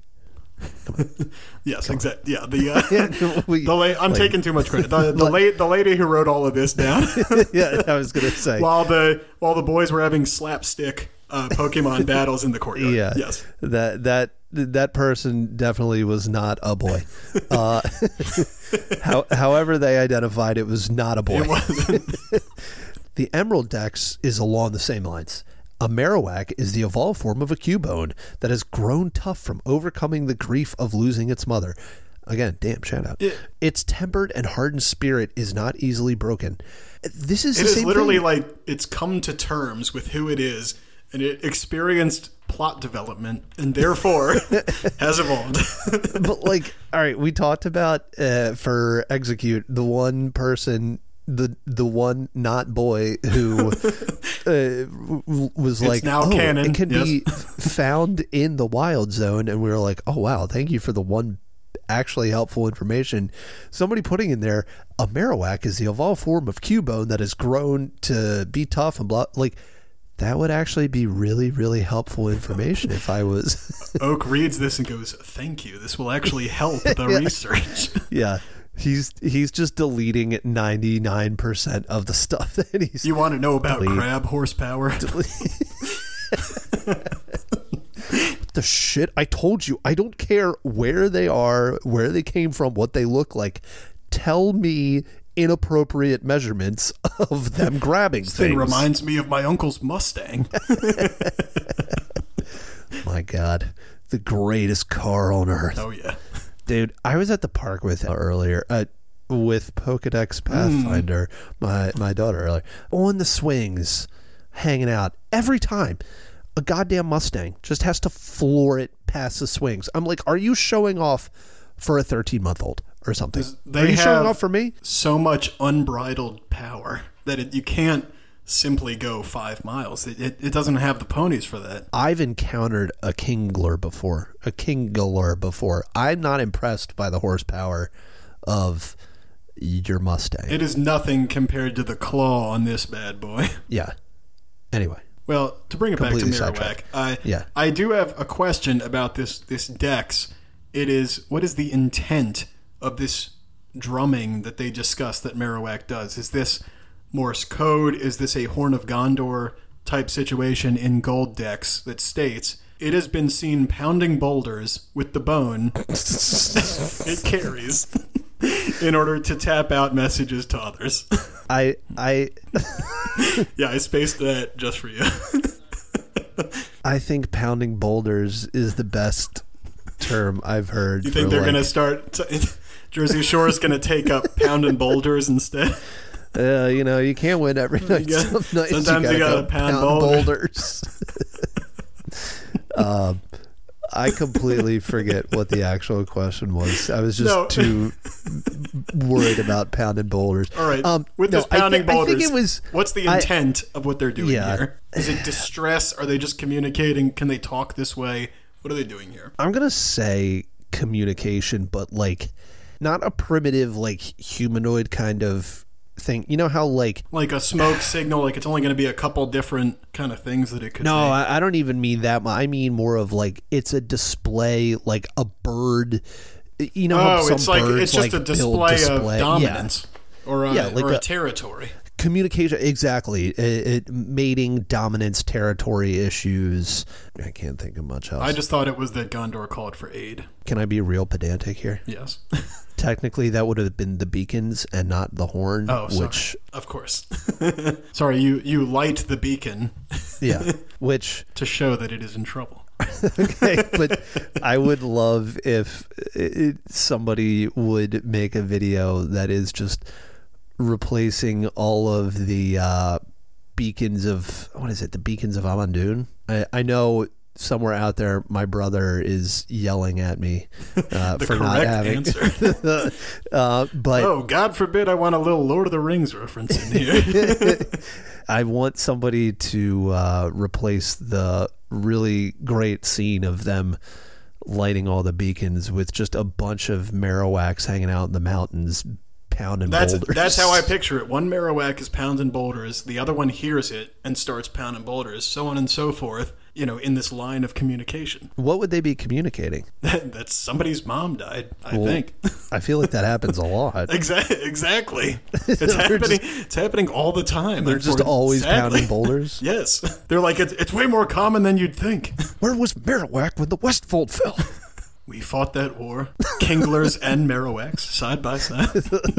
Speaker 2: Yes, exactly. Yeah, the uh,
Speaker 1: We-
Speaker 2: the la- I'm
Speaker 1: like-
Speaker 2: taking too much credit. The the, la- the lady who wrote all of this down,
Speaker 1: Yeah, I was gonna say.
Speaker 2: while the while the boys were having slapstick uh, Pokemon battles in the courtyard.
Speaker 1: Yeah.
Speaker 2: Yes.
Speaker 1: That that that person definitely was not a boy. Uh, how, however they identified it was not a boy.
Speaker 2: It wasn't.
Speaker 1: The Emerald Dex is along the same lines. A Marowak is the evolved form of a Cubone that has grown tough from overcoming the grief of losing its mother. Again, damn, shout out.
Speaker 2: It-
Speaker 1: its tempered and hardened spirit is not easily broken. This is
Speaker 2: It
Speaker 1: the
Speaker 2: is
Speaker 1: same
Speaker 2: literally
Speaker 1: thing.
Speaker 2: like it's come to terms with who it is, and it experienced plot development, and therefore has evolved.
Speaker 1: But like, all right, we talked about uh, for Execute, the one person the the one not boy who uh, was
Speaker 2: It's
Speaker 1: like,
Speaker 2: now
Speaker 1: oh,
Speaker 2: canon.
Speaker 1: it can
Speaker 2: Yes.
Speaker 1: be found in the wild zone, and we were like, oh wow, thank you for the one actually helpful information. Somebody putting in there, a Marowak is the evolved form of Cubone that has grown to be tough and blah. Like, that would actually be really, really helpful information if I was.
Speaker 2: Oak reads this and goes, thank you. This will actually help the
Speaker 1: Yeah.
Speaker 2: research.
Speaker 1: Yeah. He's he's just deleting ninety-nine percent of the stuff that he's.
Speaker 2: You want to know about
Speaker 1: Delete.
Speaker 2: crab horsepower?
Speaker 1: The shit, I told you, I don't care where they are, where they came from, what they look like. Tell me inappropriate measurements of them grabbing
Speaker 2: This
Speaker 1: things.
Speaker 2: thing reminds me of my uncle's Mustang.
Speaker 1: My God, the greatest car on earth.
Speaker 2: Oh, yeah.
Speaker 1: Dude, I was at the park with him earlier, uh, with Pokedex Pathfinder, my, my daughter earlier, on the swings, hanging out. Every time, a goddamn Mustang just has to floor it past the swings. I'm like, are you showing off for a thirteen-month-old or something?
Speaker 2: They
Speaker 1: are you showing
Speaker 2: have
Speaker 1: off for me?
Speaker 2: so much unbridled power that it, you can't simply go five miles. It, it, it doesn't have the ponies for that.
Speaker 1: I've encountered a Kingler before, a Kingler before. I'm not impressed by the horsepower of your Mustang.
Speaker 2: It is nothing compared to the claw on this bad boy.
Speaker 1: Yeah. Anyway.
Speaker 2: Well, to bring it
Speaker 1: Completely
Speaker 2: back to Marowak,
Speaker 1: sidetracked.
Speaker 2: I
Speaker 1: Yeah.
Speaker 2: I do have a question about this this Dex. It is, what is the intent of this drumming that they discuss that Marowak does? Is this Morse code? Is this a Horn of Gondor type situation in Gold Dex that states it has been seen pounding boulders with the bone it carries in order to tap out messages to others?
Speaker 1: I I
Speaker 2: Yeah, I spaced that just for you.
Speaker 1: I think pounding boulders is the best term I've heard.
Speaker 2: You think
Speaker 1: for
Speaker 2: they're
Speaker 1: like,
Speaker 2: going to start? T- Jersey Shore is going to take up pounding boulders instead.
Speaker 1: Uh, you know, you can't win every night.
Speaker 2: got-
Speaker 1: Some nights
Speaker 2: sometimes you
Speaker 1: gotta
Speaker 2: gotta
Speaker 1: go
Speaker 2: pound boulders.
Speaker 1: boulders. um, I completely forget what the actual question was. I was just
Speaker 2: No.
Speaker 1: too worried about pounding boulders.
Speaker 2: All right.
Speaker 1: Um,
Speaker 2: With
Speaker 1: no,
Speaker 2: this pounding
Speaker 1: I, thi-
Speaker 2: boulders,
Speaker 1: I think it was.
Speaker 2: what's the
Speaker 1: I-
Speaker 2: intent of what they're doing
Speaker 1: Yeah.
Speaker 2: here? Is it distress? Are they just communicating? Can they talk this way? What are they doing here?
Speaker 1: I'm gonna say communication, but like not a primitive like humanoid kind of thing. You know how like
Speaker 2: Like a smoke signal? Like it's only going to be a couple different kind of things that it could
Speaker 1: no,
Speaker 2: be?
Speaker 1: I, I don't even mean that. I mean more of like it's a display, like a bird. You know how
Speaker 2: Oh,
Speaker 1: some
Speaker 2: it's like
Speaker 1: birds
Speaker 2: it's just
Speaker 1: like,
Speaker 2: a
Speaker 1: build
Speaker 2: display,
Speaker 1: display.
Speaker 2: of dominance or a,
Speaker 1: Yeah, like
Speaker 2: or a
Speaker 1: a-
Speaker 2: territory.
Speaker 1: Yeah. Communication, exactly. It, it mating, dominance, territory issues. I can't think of much else.
Speaker 2: I just thought it was that Gondor called for aid.
Speaker 1: Can I be real pedantic here?
Speaker 2: Yes.
Speaker 1: Technically, that would have been the beacons and not the horn.
Speaker 2: Oh, sorry.
Speaker 1: which
Speaker 2: Of course. Sorry, you, you light the beacon
Speaker 1: yeah, which
Speaker 2: to show that it is in trouble.
Speaker 1: okay, but I would love if it, somebody would make a video that is just replacing all of the uh, beacons of what is it? The beacons of Amandoon. I, I know somewhere out there, my brother is yelling at me uh,
Speaker 2: The
Speaker 1: for not
Speaker 2: correct
Speaker 1: having.
Speaker 2: answer.
Speaker 1: uh, but
Speaker 2: Oh, God forbid I want a little Lord of the Rings reference in here.
Speaker 1: I want somebody to uh, replace the really great scene of them lighting all the beacons with just a bunch of Marowaks hanging out in the mountains pounding
Speaker 2: That's
Speaker 1: boulders.
Speaker 2: that's how I picture it. One Marowak is pounding boulders. The other one hears it and starts pounding boulders, so on and so forth, you know, in this line of communication.
Speaker 1: What would they be communicating?
Speaker 2: That's somebody's mom died, I
Speaker 1: Well,
Speaker 2: think.
Speaker 1: I feel like that happens a lot.
Speaker 2: Exactly. Exactly. It's
Speaker 1: They're
Speaker 2: happening.
Speaker 1: just-
Speaker 2: it's happening all the time.
Speaker 1: They're just
Speaker 2: unfor-
Speaker 1: always
Speaker 2: sadly.
Speaker 1: pounding boulders.
Speaker 2: Yes, they're like it's, it's way more common than you'd think.
Speaker 1: Where was Marowak when the Westfold fell?
Speaker 2: We fought that war, Kinglers and Marowaks side by side.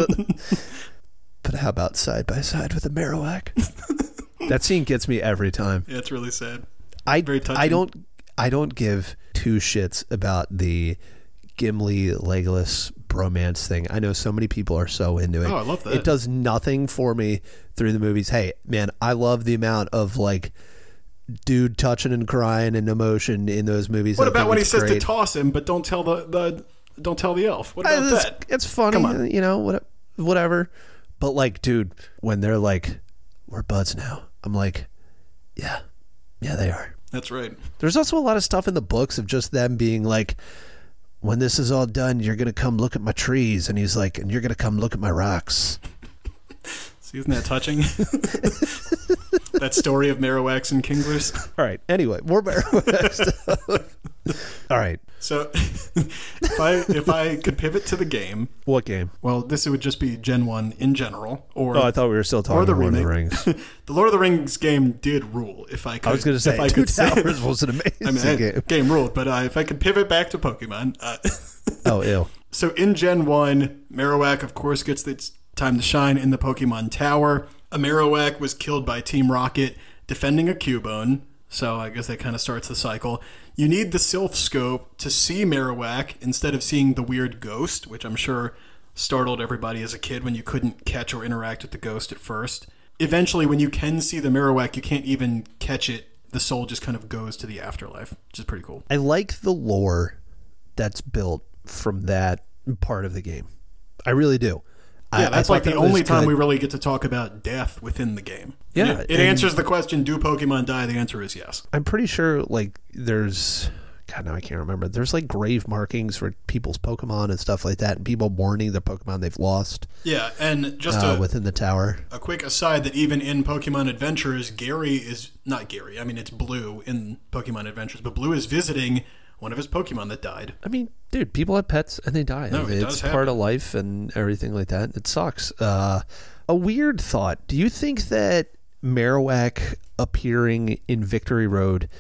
Speaker 1: But how about side by side with a Marowak? That scene gets me every time.
Speaker 2: Yeah, it's really sad.
Speaker 1: I
Speaker 2: Very touching.
Speaker 1: I don't I don't give two shits about the Gimli Legolas bromance thing. I know so many people are so into it.
Speaker 2: Oh, I love that.
Speaker 1: It does nothing for me through the movies. Hey, man, I love the amount of like dude touching and crying and emotion in those movies.
Speaker 2: What
Speaker 1: I
Speaker 2: about
Speaker 1: think
Speaker 2: when he
Speaker 1: it's
Speaker 2: says to
Speaker 1: great.
Speaker 2: toss him, but don't tell the, the don't tell the elf? What about
Speaker 1: it's,
Speaker 2: that?
Speaker 1: it's funny,
Speaker 2: Come on.
Speaker 1: you know, what, whatever. But like, dude, when they're like, we're buds now, I'm like, yeah, yeah, they are.
Speaker 2: That's right.
Speaker 1: There's also a lot of stuff in the books of just them being like, when this is all done, you're going to come look at my trees. And he's like, and you're going to come look at my rocks.
Speaker 2: See, isn't that touching? That story of Marowaks and Kinglers.
Speaker 1: All right. Anyway, more Marowak stuff. All right.
Speaker 2: So if I if I could pivot to the game.
Speaker 1: What game?
Speaker 2: Well, this would just be Gen one in general. Or
Speaker 1: Oh, I thought we were still talking
Speaker 2: the
Speaker 1: about Lord of the
Speaker 2: remake.
Speaker 1: Rings.
Speaker 2: The Lord of the Rings game did rule. If I could,
Speaker 1: I was going to say,
Speaker 2: if I
Speaker 1: Two
Speaker 2: could say-
Speaker 1: Towers was an amazing
Speaker 2: I mean, hey,
Speaker 1: game.
Speaker 2: game ruled. But uh, if I could pivot back to Pokemon. Uh,
Speaker 1: Oh, ew.
Speaker 2: So in Gen one, Marowak, of course, gets its time to shine in the Pokemon Tower. A Marowak was killed by Team Rocket defending a Cubone, so I guess that kind of starts the cycle. You need the Sylph Scope to see Marowak instead of seeing the weird ghost, which I'm sure startled everybody as a kid when you couldn't catch or interact with the ghost at first. Eventually, when you can see the Marowak, you can't even catch it. The soul just kind of goes to the afterlife, which is pretty cool.
Speaker 1: I like the lore that's built from that part of the game. I really do.
Speaker 2: Yeah,
Speaker 1: I,
Speaker 2: that's
Speaker 1: I
Speaker 2: like the
Speaker 1: that was
Speaker 2: only time
Speaker 1: good.
Speaker 2: we really get to talk about death within the game.
Speaker 1: Yeah,
Speaker 2: And it, it
Speaker 1: and-
Speaker 2: answers the question, do Pokemon die? The answer is yes.
Speaker 1: I'm pretty sure, like, there's... God, no, I can't remember. There's, like, grave markings for people's Pokemon and stuff like that, and people mourning the Pokemon they've lost
Speaker 2: Yeah, and just
Speaker 1: uh,
Speaker 2: a,
Speaker 1: within the tower.
Speaker 2: a quick aside that even in Pokemon Adventures, Gary is... Not Gary, I mean, it's Blue in Pokemon Adventures, but Blue is visiting one of his Pokemon that died.
Speaker 1: I mean, dude, people have pets and they die.
Speaker 2: No, it
Speaker 1: it's
Speaker 2: does
Speaker 1: part
Speaker 2: happen.
Speaker 1: of life and everything like that. It sucks. Uh, a weird thought. Do you think that Marowak appearing in Victory Road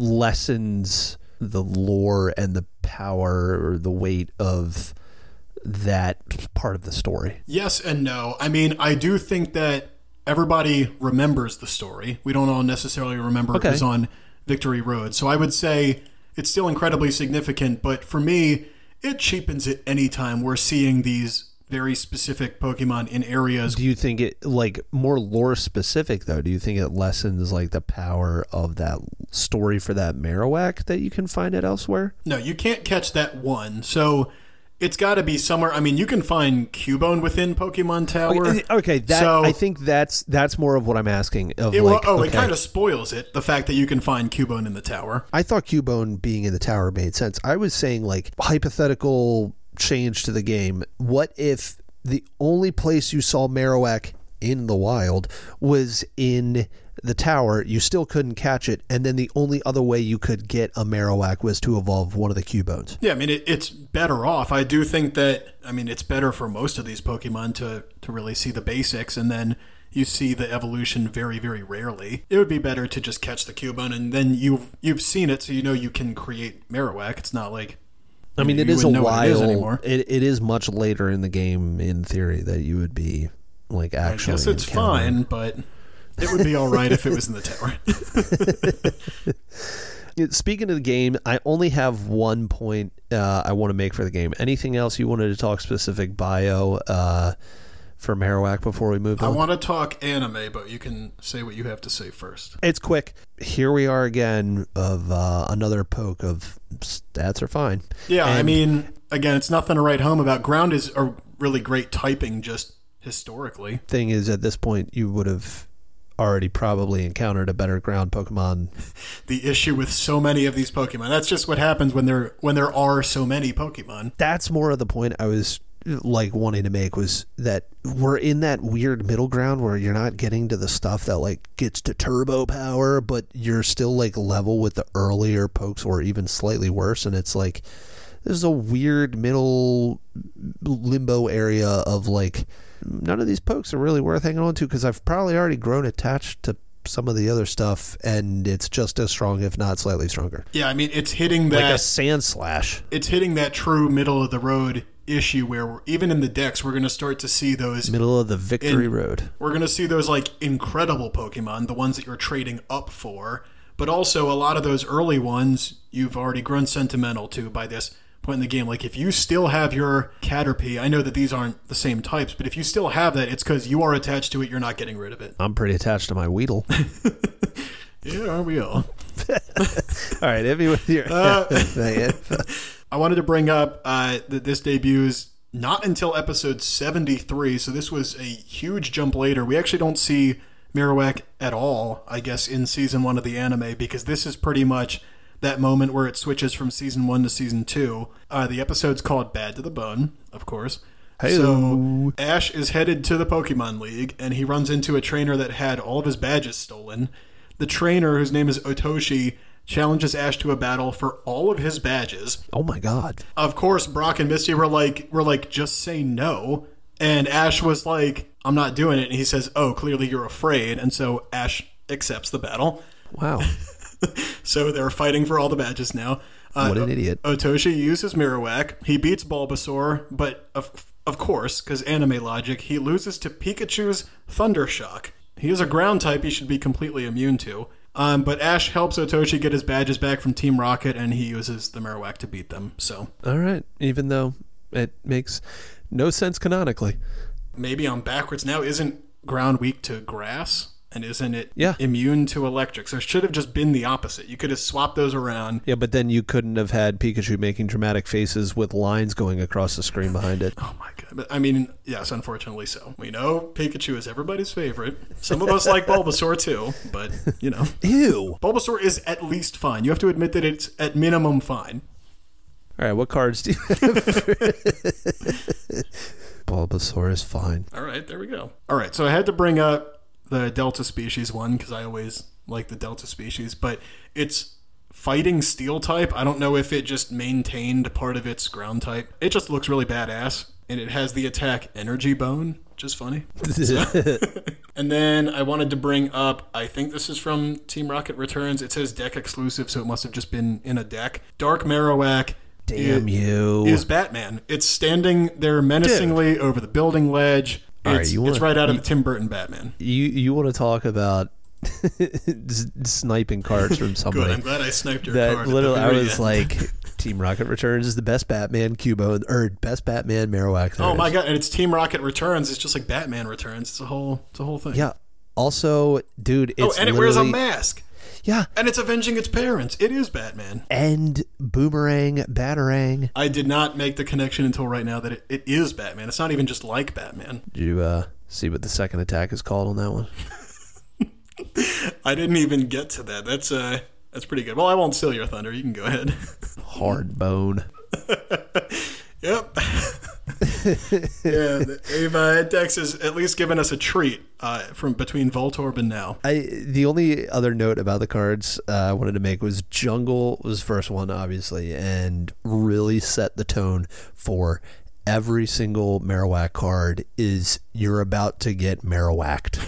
Speaker 1: lessens the lore and the power or the weight of that part of the story?
Speaker 2: Yes and no. I mean, I do think that everybody remembers the story. We don't all necessarily remember
Speaker 1: Okay.
Speaker 2: it was on Victory Road. So I would say it's still incredibly significant, but for me, it cheapens it anytime we're seeing these very specific Pokemon in areas.
Speaker 1: Do you think it, like, more lore specific, though? Do you think it lessens, like, the power of that story for that Marowak that you can find it elsewhere?
Speaker 2: No, you can't catch that one. So it's got to be somewhere. I mean, you can find Cubone within Pokemon Tower.
Speaker 1: Okay, okay, that
Speaker 2: So-
Speaker 1: I think that's that's more of what I'm asking. Of
Speaker 2: It,
Speaker 1: like,
Speaker 2: well, oh,
Speaker 1: okay,
Speaker 2: it kind of spoils it, the fact that you can find Cubone in the tower.
Speaker 1: I thought Cubone being in the tower made sense. I was saying, like, hypothetical change to the game. What if the only place you saw Marowak in the wild was in the tower? You still couldn't catch it, and then the only other way you could get a Marowak was to evolve one of the Cubones.
Speaker 2: Yeah, I mean, it, it's better off. I do think that, I mean, it's better for most of these Pokemon to, to really see the basics, and then you see the evolution very, very rarely. It would be better to just catch the Cubone, and then you've, you've seen it, so you know you can create Marowak. It's not like...
Speaker 1: I mean,
Speaker 2: you
Speaker 1: it is a
Speaker 2: wouldn't know what it is
Speaker 1: while.
Speaker 2: anymore.
Speaker 1: It, it is much later in the game, in theory, that you would be, like, actually
Speaker 2: I guess it's
Speaker 1: encountering.
Speaker 2: fine, but it would be all right if it was in the tower.
Speaker 1: Speaking of the game, I only have one point uh, I want to make for the game. Anything else you wanted to talk specific bio uh, for Marowak before we move
Speaker 2: I
Speaker 1: on?
Speaker 2: want to talk anime, but you can say what you have to say first.
Speaker 1: It's quick. Here we are again of uh, another poke of stats are fine.
Speaker 2: Yeah, I
Speaker 1: And-
Speaker 2: mean, again, it's nothing to write home about. Ground is a really great typing just historically.
Speaker 1: Thing is, at this point, you would have already probably encountered a better ground Pokemon.
Speaker 2: The issue with so many of these Pokemon. That's just what happens when there when there are so many Pokemon.
Speaker 1: That's more of the point I was like wanting to make, was that we're in that weird middle ground where you're not getting to the stuff that like gets to turbo power, but you're still like level with the earlier pokes or even slightly worse. And it's like, there's a weird middle limbo area of like, none of these pokes are really worth hanging on to because I've probably already grown attached to some of the other stuff and it's just as strong, if not slightly stronger.
Speaker 2: Yeah, I mean, it's hitting that
Speaker 1: Like a sand slash.
Speaker 2: it's hitting that true middle of the road issue where we're, even in the decks we're going to start to see those
Speaker 1: Middle of the victory
Speaker 2: in-
Speaker 1: road.
Speaker 2: we're going to see those like incredible Pokemon, the ones that you're trading up for, but also a lot of those early ones you've already grown sentimental to by this point in the game. Like if you still have your Caterpie, I know that these aren't the same types, but if you still have that, it's because you are attached to it. You're not getting rid of it.
Speaker 1: I'm pretty attached to my Weedle.
Speaker 2: Yeah, are we all?
Speaker 1: All right, hit me with your.
Speaker 2: Uh, I wanted to bring up uh, that this debuts not until episode seventy-three, so this was a huge jump later. We actually don't see Marowak at all, I guess, in season one of the anime, because this is pretty much that moment where it switches from season one to season two. Uh, the episode's called Bad to the Bone, of course.
Speaker 1: Hey-o.
Speaker 2: So Ash is headed to the Pokemon League, and he runs into a trainer that had all of his badges stolen. The trainer, whose name is Otoshi, challenges Ash to a battle for all of his badges.
Speaker 1: Oh my god.
Speaker 2: Of course, Brock and Misty were like, were like, just say no. And Ash was like, I'm not doing it. And he says, oh, clearly you're afraid. And so Ash accepts the battle.
Speaker 1: Wow.
Speaker 2: So they're fighting for all the badges now. Uh,
Speaker 1: what an idiot.
Speaker 2: Otoshi uses Marowak. He beats Bulbasaur, but of, of course, because anime logic, he loses to Pikachu's Thunder Shock. He is a ground type he should be completely immune to. Um, but Ash helps Otoshi get his badges back from Team Rocket, and he uses the Marowak to beat them. So,
Speaker 1: all right, even though it makes no sense canonically.
Speaker 2: Maybe I'm backwards now. Isn't ground weak to grass? And isn't it
Speaker 1: yeah.
Speaker 2: immune to electric? So it should have just been the opposite. You could have swapped those around.
Speaker 1: Yeah, but then you couldn't have had Pikachu making dramatic faces with lines going across the screen behind it.
Speaker 2: Oh my god. But, I mean, yes, unfortunately so. We know Pikachu is everybody's favorite. Some of us like Bulbasaur too, but, you know.
Speaker 1: Ew.
Speaker 2: Bulbasaur is at least fine. You have to admit that it's at minimum fine.
Speaker 1: All right, what cards do you have? Bulbasaur is fine.
Speaker 2: All right, there we go. All right, so I had to bring up the Delta Species one, because I always like the Delta Species, but it's fighting Steel type. I don't know if it just maintained part of its ground type. It just looks really badass, and it has the attack Energy Bone, which is funny. So, and then I wanted to bring up, I think this is from Team Rocket Returns. It says deck exclusive, so it must have just been in a deck. Dark Marowak.
Speaker 1: Damn
Speaker 2: is,
Speaker 1: you.
Speaker 2: Is Batman. It's standing there menacingly Dude. over the building ledge.
Speaker 1: All
Speaker 2: it's,
Speaker 1: right, you wanna,
Speaker 2: it's right out of
Speaker 1: you,
Speaker 2: the Tim Burton Batman.
Speaker 1: You you want to talk about sniping cards from somebody?
Speaker 2: Good, I'm glad I sniped your
Speaker 1: that
Speaker 2: card.
Speaker 1: Literally, I was
Speaker 2: end.
Speaker 1: like, Team Rocket Returns is the best Batman Cubo, or best Batman Marowak.
Speaker 2: Oh my god, and it's Team Rocket Returns. It's just like Batman Returns. It's a whole, it's a whole thing.
Speaker 1: Yeah. Also, dude, it's
Speaker 2: oh, and it wears a mask.
Speaker 1: Yeah.
Speaker 2: And it's avenging its parents. It is Batman.
Speaker 1: And Boomerang, Batarang.
Speaker 2: I did not make the connection until right now that it, it is Batman. It's not even just like Batman.
Speaker 1: Did you uh, see what the second attack is called on that one?
Speaker 2: I didn't even get to that. That's uh, that's pretty good. Well, I won't steal your thunder. You can go ahead.
Speaker 1: Hard bone.
Speaker 2: Yep. Yeah, Ava Dex has at least given us a treat uh, from between Voltorb and now.
Speaker 1: I the only other note about the cards uh, I wanted to make was Jungle was the first one, obviously, and really set the tone for every single Marowak card is you're about to get Marowaked.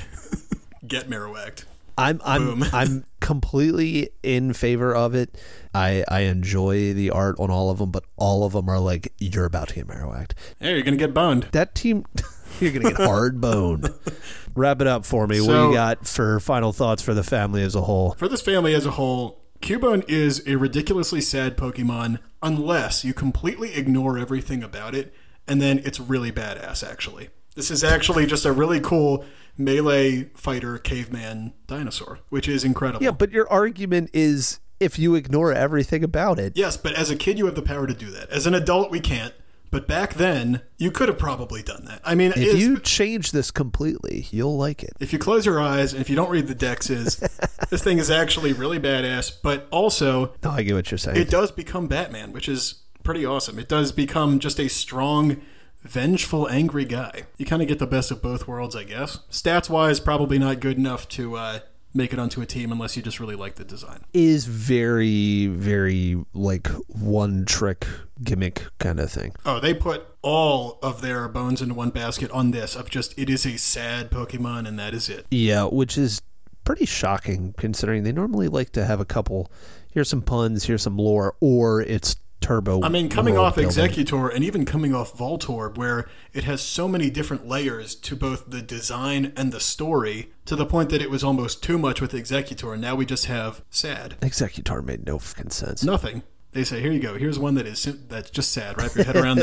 Speaker 2: Get Marowaked.
Speaker 1: I'm I'm I'm completely in favor of it. I I enjoy the art on all of them, but all of them are like, you're about to get Marowaked.
Speaker 2: Hey, you're gonna get boned.
Speaker 1: That team, you're gonna get hard boned. Wrap it up for me.
Speaker 2: So,
Speaker 1: what do you got for final thoughts for the family as a whole?
Speaker 2: For this family as a whole, Cubone is a ridiculously sad Pokemon unless you completely ignore everything about it, and then it's really badass, actually. This is actually just a really cool melee fighter caveman dinosaur, which is incredible.
Speaker 1: Yeah, but your argument is if you ignore everything about it.
Speaker 2: Yes, but as a kid, you have the power to do that. As an adult, we can't. But back then, you could have probably done that. I mean,
Speaker 1: if you change this completely, you'll like it.
Speaker 2: If you close your eyes and if you don't read the dexes, this thing is actually really badass. But also,
Speaker 1: no, I get what you're saying.
Speaker 2: It does become Batman, which is pretty awesome. It does become just a strong, vengeful, angry guy. You kind of get the best of both worlds, I guess. Stats-wise, probably not good enough to uh, make it onto a team unless you just really like the design.
Speaker 1: Is very, very like one trick gimmick kind of thing.
Speaker 2: Oh, they put all of their bones into one basket on this of just, it is a sad Pokemon and that is it.
Speaker 1: Yeah, which is pretty shocking considering they normally like to have a couple, here's some puns, here's some lore, or it's turbo.
Speaker 2: I mean, coming off
Speaker 1: building.
Speaker 2: Executor and even coming off Voltorb, where it has so many different layers to both the design and the story, to the point that it was almost too much with Executor, and now we just have sad.
Speaker 1: Executor made no fucking sense.
Speaker 2: Nothing. They say, here you go. Here's one that is that's just sad. Wrap your head around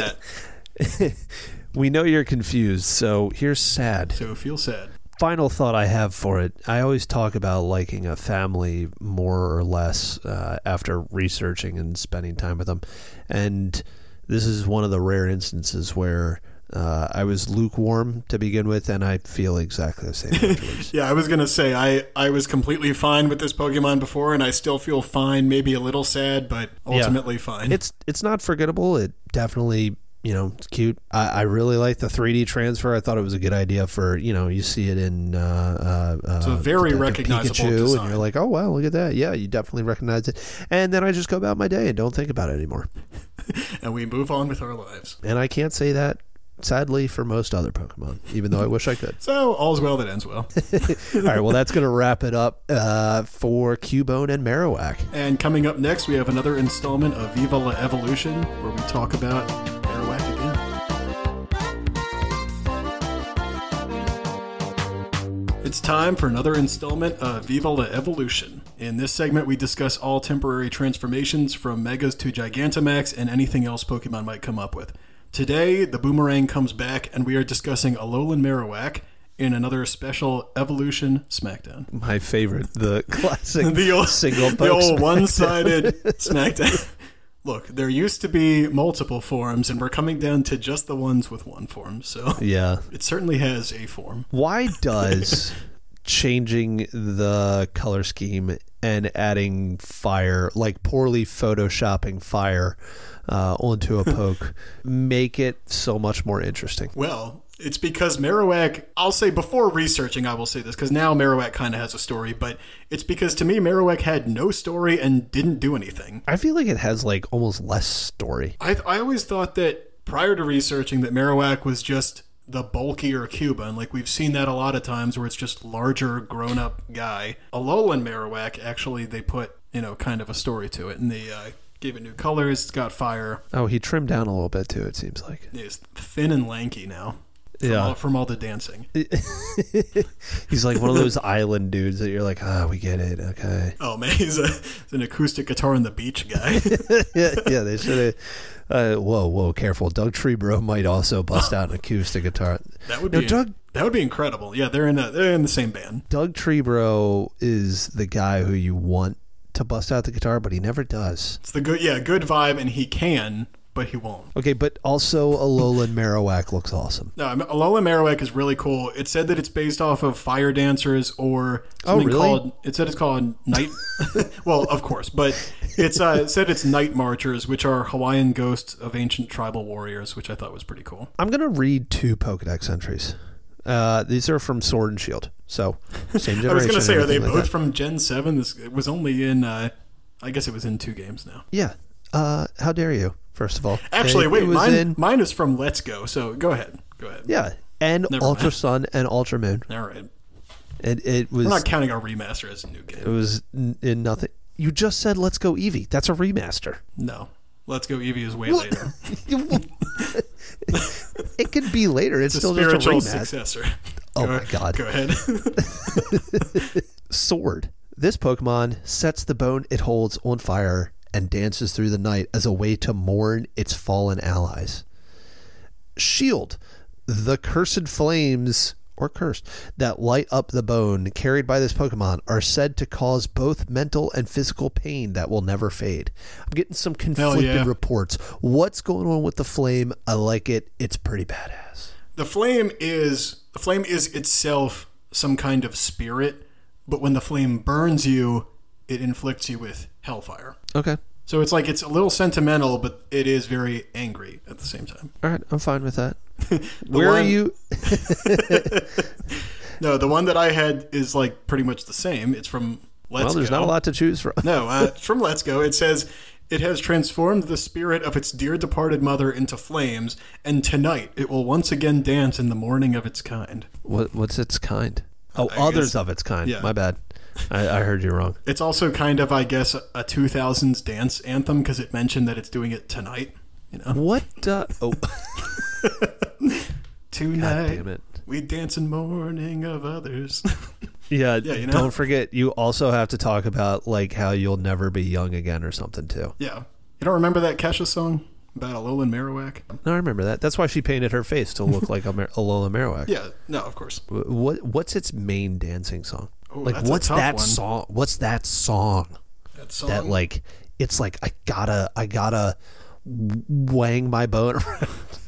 Speaker 2: that.
Speaker 1: We know you're confused, so here's sad.
Speaker 2: So feel sad.
Speaker 1: Final thought I have for it. I always talk about liking a family more or less uh, after researching and spending time with them. And this is one of the rare instances where uh, I was lukewarm to begin with, and I feel exactly the same afterwards.
Speaker 2: Yeah, I was going to say, I, I was completely fine with this Pokemon before, and I still feel fine, maybe a little sad, but ultimately yeah. fine.
Speaker 1: It's it's not forgettable. It definitely, you know, it's cute. I, I really like the three D transfer. I thought it was a good idea for, you know, you see it in uh, uh,
Speaker 2: it's a very
Speaker 1: uh,
Speaker 2: recognizable
Speaker 1: Pikachu,
Speaker 2: design.
Speaker 1: And you're like, oh, wow, look at that. Yeah, you definitely recognize it. And then I just go about my day and don't think about it anymore.
Speaker 2: And we move on with our lives.
Speaker 1: And I can't say that, sadly, for most other Pokemon, even though I wish I could.
Speaker 2: So, all's well that ends well.
Speaker 1: All right, well, that's going to wrap it up uh, for Cubone and Marowak.
Speaker 2: And coming up next, we have another installment of Viva La Evolution, where we talk about Marowak again. It's time for another installment of Viva La Evolution. In this segment, we discuss all temporary transformations from Megas to Gigantamax and anything else Pokemon might come up with. Today, the boomerang comes back, and we are discussing Alolan Marowak in another special Evolution Smackdown.
Speaker 1: My favorite, the classic
Speaker 2: the old,
Speaker 1: single
Speaker 2: The old one-sided Smackdown. Look, there used to be multiple forms, and we're coming down to just the ones with one form, so
Speaker 1: yeah,
Speaker 2: it certainly has a form.
Speaker 1: Why does changing the color scheme and adding fire, like poorly photoshopping fire uh, onto a poke, make it so much more interesting?
Speaker 2: Well, it's because Marowak, I'll say before researching, I will say this, because now Marowak kind of has a story, but it's because to me, Marowak had no story and didn't do anything.
Speaker 1: I feel like it has like almost less story.
Speaker 2: I, I always thought that prior to researching that Marowak was just the bulkier Cubone. Like, we've seen that a lot of times where it's just larger, grown-up guy. Alolan Marowak, actually, they put, you know, kind of a story to it, and they uh, gave it new colors. It's got fire.
Speaker 1: Oh, he trimmed down a little bit, too, it seems like.
Speaker 2: He's thin and lanky now. From,
Speaker 1: yeah.
Speaker 2: all, from all the dancing.
Speaker 1: He's like one of those island dudes that you're like, ah, oh, we get it, okay.
Speaker 2: Oh, man, he's, a, he's an acoustic guitar on the beach guy.
Speaker 1: yeah, yeah, they should have... Uh, whoa, whoa, careful. Doug Trebro might also bust out an acoustic guitar.
Speaker 2: That would
Speaker 1: no,
Speaker 2: be
Speaker 1: Doug,
Speaker 2: that would be incredible. Yeah, they're in a, they're in the same band.
Speaker 1: Doug Trebro is the guy who you want to bust out the guitar, but he never does.
Speaker 2: It's the good, yeah, good vibe, and he can, but he won't.
Speaker 1: Okay, but also Alolan Marowak looks awesome.
Speaker 2: No, Alolan Marowak is really cool. It said that it's based off of Fire Dancers or something
Speaker 1: oh, really?
Speaker 2: called. It said it's called Night. Well, of course, but it's uh, it said it's Night Marchers, which are Hawaiian ghosts of ancient tribal warriors, which I thought was pretty cool.
Speaker 1: I'm gonna read two Pokedex entries. Uh, these are from Sword and Shield, so same generation.
Speaker 2: I was gonna say, are they
Speaker 1: like
Speaker 2: both
Speaker 1: that.
Speaker 2: from Gen seven? This it was only in. Uh, I guess it was in two games now.
Speaker 1: Yeah. Uh, how dare you? First of all,
Speaker 2: actually,
Speaker 1: it,
Speaker 2: wait,
Speaker 1: it was
Speaker 2: mine,
Speaker 1: in,
Speaker 2: mine is from Let's Go. So go ahead, go ahead.
Speaker 1: Yeah, and
Speaker 2: Never
Speaker 1: Ultra
Speaker 2: mind.
Speaker 1: Sun and Ultra Moon.
Speaker 2: All right,
Speaker 1: it it was.
Speaker 2: We're not counting our remaster as a new game.
Speaker 1: It was n- in nothing. You just said Let's Go Eevee. That's a remaster.
Speaker 2: No, Let's Go Eevee is way later.
Speaker 1: It could be later. It's,
Speaker 2: It's
Speaker 1: still
Speaker 2: a spiritual
Speaker 1: just a remaster.
Speaker 2: successor.
Speaker 1: Oh
Speaker 2: go,
Speaker 1: my god!
Speaker 2: Go ahead.
Speaker 1: Sword. This Pokemon sets the bone it holds on fire and dances through the night as a way to mourn its fallen allies. Shield. The cursed flames, or cursed, that light up the bone carried by this Pokemon are said to cause both mental and physical pain that will never fade. I'm getting some conflicted
Speaker 2: yeah.
Speaker 1: reports. What's going on with the flame? I like it. It's pretty badass.
Speaker 2: The flame is the flame is itself some kind of spirit, but when the flame burns you, it inflicts you with hellfire.
Speaker 1: Okay.
Speaker 2: So it's like it's a little sentimental, but it is very angry at the same time.
Speaker 1: All right, I'm fine with that. Where
Speaker 2: one,
Speaker 1: are you?
Speaker 2: No, the one that I had is like pretty much the same. It's from Let's Go.
Speaker 1: Well, there's
Speaker 2: Go.
Speaker 1: not a lot to choose from.
Speaker 2: No, uh, it's from Let's Go. It says, it has transformed the spirit of its dear departed mother into flames, and tonight it will once again dance in the mourning of its kind.
Speaker 1: What, what's its kind? Oh,
Speaker 2: I
Speaker 1: others
Speaker 2: guess,
Speaker 1: of its kind.
Speaker 2: yeah.
Speaker 1: My bad. I, I heard you wrong.
Speaker 2: It's also kind of, I guess, a two thousands dance anthem because it mentioned that it's doing it tonight. You know,
Speaker 1: What? Uh, oh,
Speaker 2: tonight
Speaker 1: God damn it.
Speaker 2: we dance in mourning of others.
Speaker 1: Yeah,
Speaker 2: Yeah, you know?
Speaker 1: don't forget, you also have to talk about like how you'll never be young again or something too.
Speaker 2: Yeah, you don't remember that Kesha song about Alolan Marowak?
Speaker 1: No, I remember that. That's why she painted her face to look like a Mar- Alola Marowak.
Speaker 2: Yeah, no, of course.
Speaker 1: Wh- What What's its main dancing song?
Speaker 2: Ooh,
Speaker 1: like,
Speaker 2: that's a
Speaker 1: what's
Speaker 2: tough
Speaker 1: that
Speaker 2: one.
Speaker 1: song? What's that song?
Speaker 2: That song.
Speaker 1: That like, it's like I gotta, I gotta wang my bone around.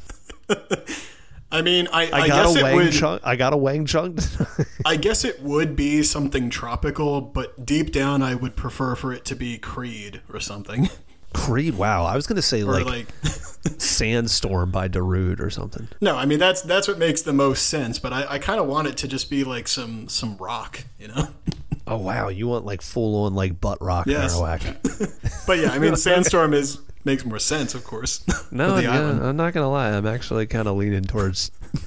Speaker 2: I mean, I,
Speaker 1: I,
Speaker 2: I
Speaker 1: got
Speaker 2: guess
Speaker 1: a
Speaker 2: it
Speaker 1: wang
Speaker 2: would.
Speaker 1: chunk. I got a wang chunk.
Speaker 2: I guess it would be something tropical, but deep down, I would prefer for it to be Creed or something.
Speaker 1: Creed. Wow, I was gonna say
Speaker 2: Or
Speaker 1: like,
Speaker 2: like,
Speaker 1: Sandstorm by Darude or something.
Speaker 2: no, I mean that's that's what makes the most sense. But I, I kind of want it to just be like some some rock, you know.
Speaker 1: Oh wow, you want like full on like butt rock
Speaker 2: Yes.
Speaker 1: Marowak.
Speaker 2: But yeah, I mean, Sandstorm is makes more sense, of course.
Speaker 1: No,
Speaker 2: for the
Speaker 1: yeah,
Speaker 2: island.
Speaker 1: I'm not gonna lie. I'm actually kind of leaning towards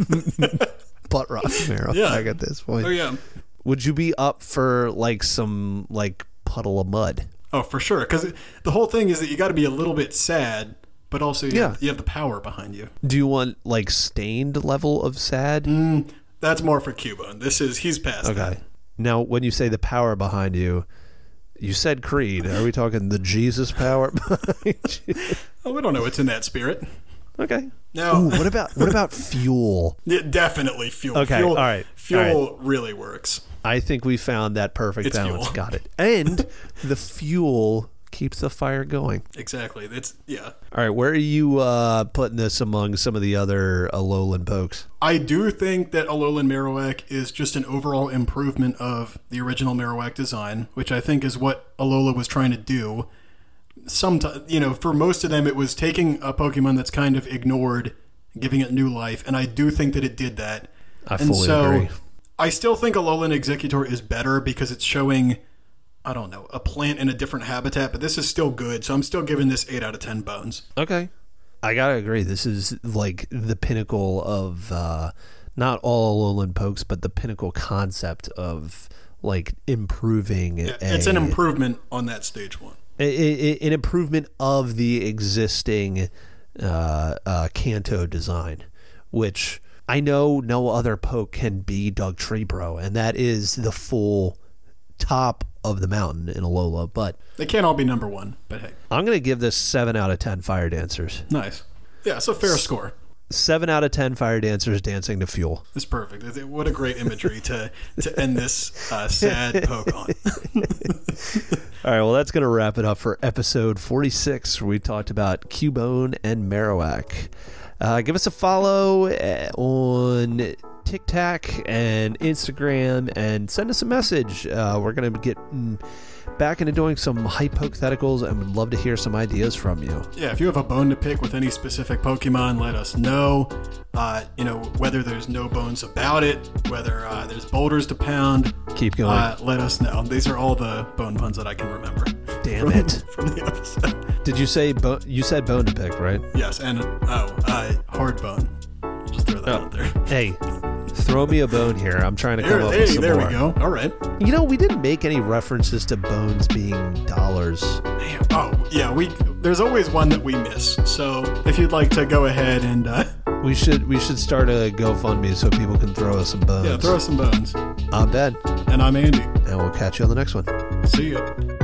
Speaker 1: butt rock Marowak
Speaker 2: Yeah.
Speaker 1: at this point.
Speaker 2: Oh yeah.
Speaker 1: Would you be up for like some like puddle of mud?
Speaker 2: Oh, for sure. Because the whole thing is that you got to be a little bit sad, but also you,
Speaker 1: Yeah.
Speaker 2: have, you have the power behind you.
Speaker 1: Do you want like stained level of sad?
Speaker 2: Mm, that's more for Cubone. This is he's past
Speaker 1: Okay.
Speaker 2: that.
Speaker 1: Now, when you say the power behind you, you said Creed. Are we talking the Jesus power behind you?
Speaker 2: Oh, we don't know what's in that spirit.
Speaker 1: Okay.
Speaker 2: Now,
Speaker 1: Ooh, what about what about fuel?
Speaker 2: yeah, definitely fuel.
Speaker 1: Okay,
Speaker 2: Fuel,
Speaker 1: all right,
Speaker 2: Fuel
Speaker 1: all
Speaker 2: really works.
Speaker 1: I think we found that perfect
Speaker 2: It's
Speaker 1: balance.
Speaker 2: fuel.
Speaker 1: Got it. And the fuel keeps the fire going.
Speaker 2: Exactly. It's yeah.
Speaker 1: All right, where are you uh, putting this among some of the other Alolan pokes?
Speaker 2: I do think that Alolan Marowak is just an overall improvement of the original Marowak design, which I think is what Alola was trying to do. Sometimes, you know, for most of them, it was taking a Pokemon that's kind of ignored, giving it new life, and I do think that it did that.
Speaker 1: I
Speaker 2: and
Speaker 1: fully
Speaker 2: so,
Speaker 1: agree.
Speaker 2: I still think Alolan Executor is better because it's showing, I don't know, a plant in a different habitat, but this is still good, so I'm still giving this eight out of ten bones.
Speaker 1: Okay. I gotta agree. This is like the pinnacle of uh, not all Alolan pokes, but the pinnacle concept of like improving.
Speaker 2: Yeah,
Speaker 1: a,
Speaker 2: it's an improvement on that stage one.
Speaker 1: a- a- an improvement of the existing uh, uh, Kanto design, which I know no other poke can be Dugtrio, and that is the full top of the mountain in Alola. But
Speaker 2: They can't all be number one, but hey.
Speaker 1: I'm gonna give this seven out of ten Fire Dancers.
Speaker 2: Nice. Yeah, it's a fair score.
Speaker 1: Seven out of ten Fire Dancers dancing to fuel.
Speaker 2: It's perfect. It- What a great imagery to, to end this uh, sad poke on.
Speaker 1: All right, well, that's going to wrap it up for episode forty-six, where we talked about Cubone and Marowak. Uh, give us a follow uh, on TikTok and Instagram, and send us a message. Uh, we're going to get mm, back into doing some hypotheticals, and would love to hear some ideas from you.
Speaker 2: Yeah, if you have a bone to pick with any specific Pokemon, let us know. Uh, you know, whether there's no bones about it, whether uh, there's boulders to pound,
Speaker 1: Keep going.
Speaker 2: uh, let us know. These are all the bone puns that I can remember.
Speaker 1: Damn
Speaker 2: from,
Speaker 1: it.
Speaker 2: From the episode.
Speaker 1: Did you say bo- you said bone to pick, right?
Speaker 2: Yes, and oh, uh, hard bone. Just throw that
Speaker 1: Oh.
Speaker 2: out there.
Speaker 1: Hey, throw me a bone here. I'm trying to come
Speaker 2: There,
Speaker 1: up
Speaker 2: hey,
Speaker 1: with some
Speaker 2: there
Speaker 1: more.
Speaker 2: we go. All right.
Speaker 1: You know, we didn't make any references to bones being dollars.
Speaker 2: Damn. Oh, yeah. We there's always one that we miss. So if you'd like to go ahead and uh,
Speaker 1: We should we should start a GoFundMe so people can throw us some bones.
Speaker 2: yeah, throw us some bones.
Speaker 1: I'm Ben,
Speaker 2: And I'm Andy.
Speaker 1: and we'll catch you on the next one.
Speaker 2: See ya.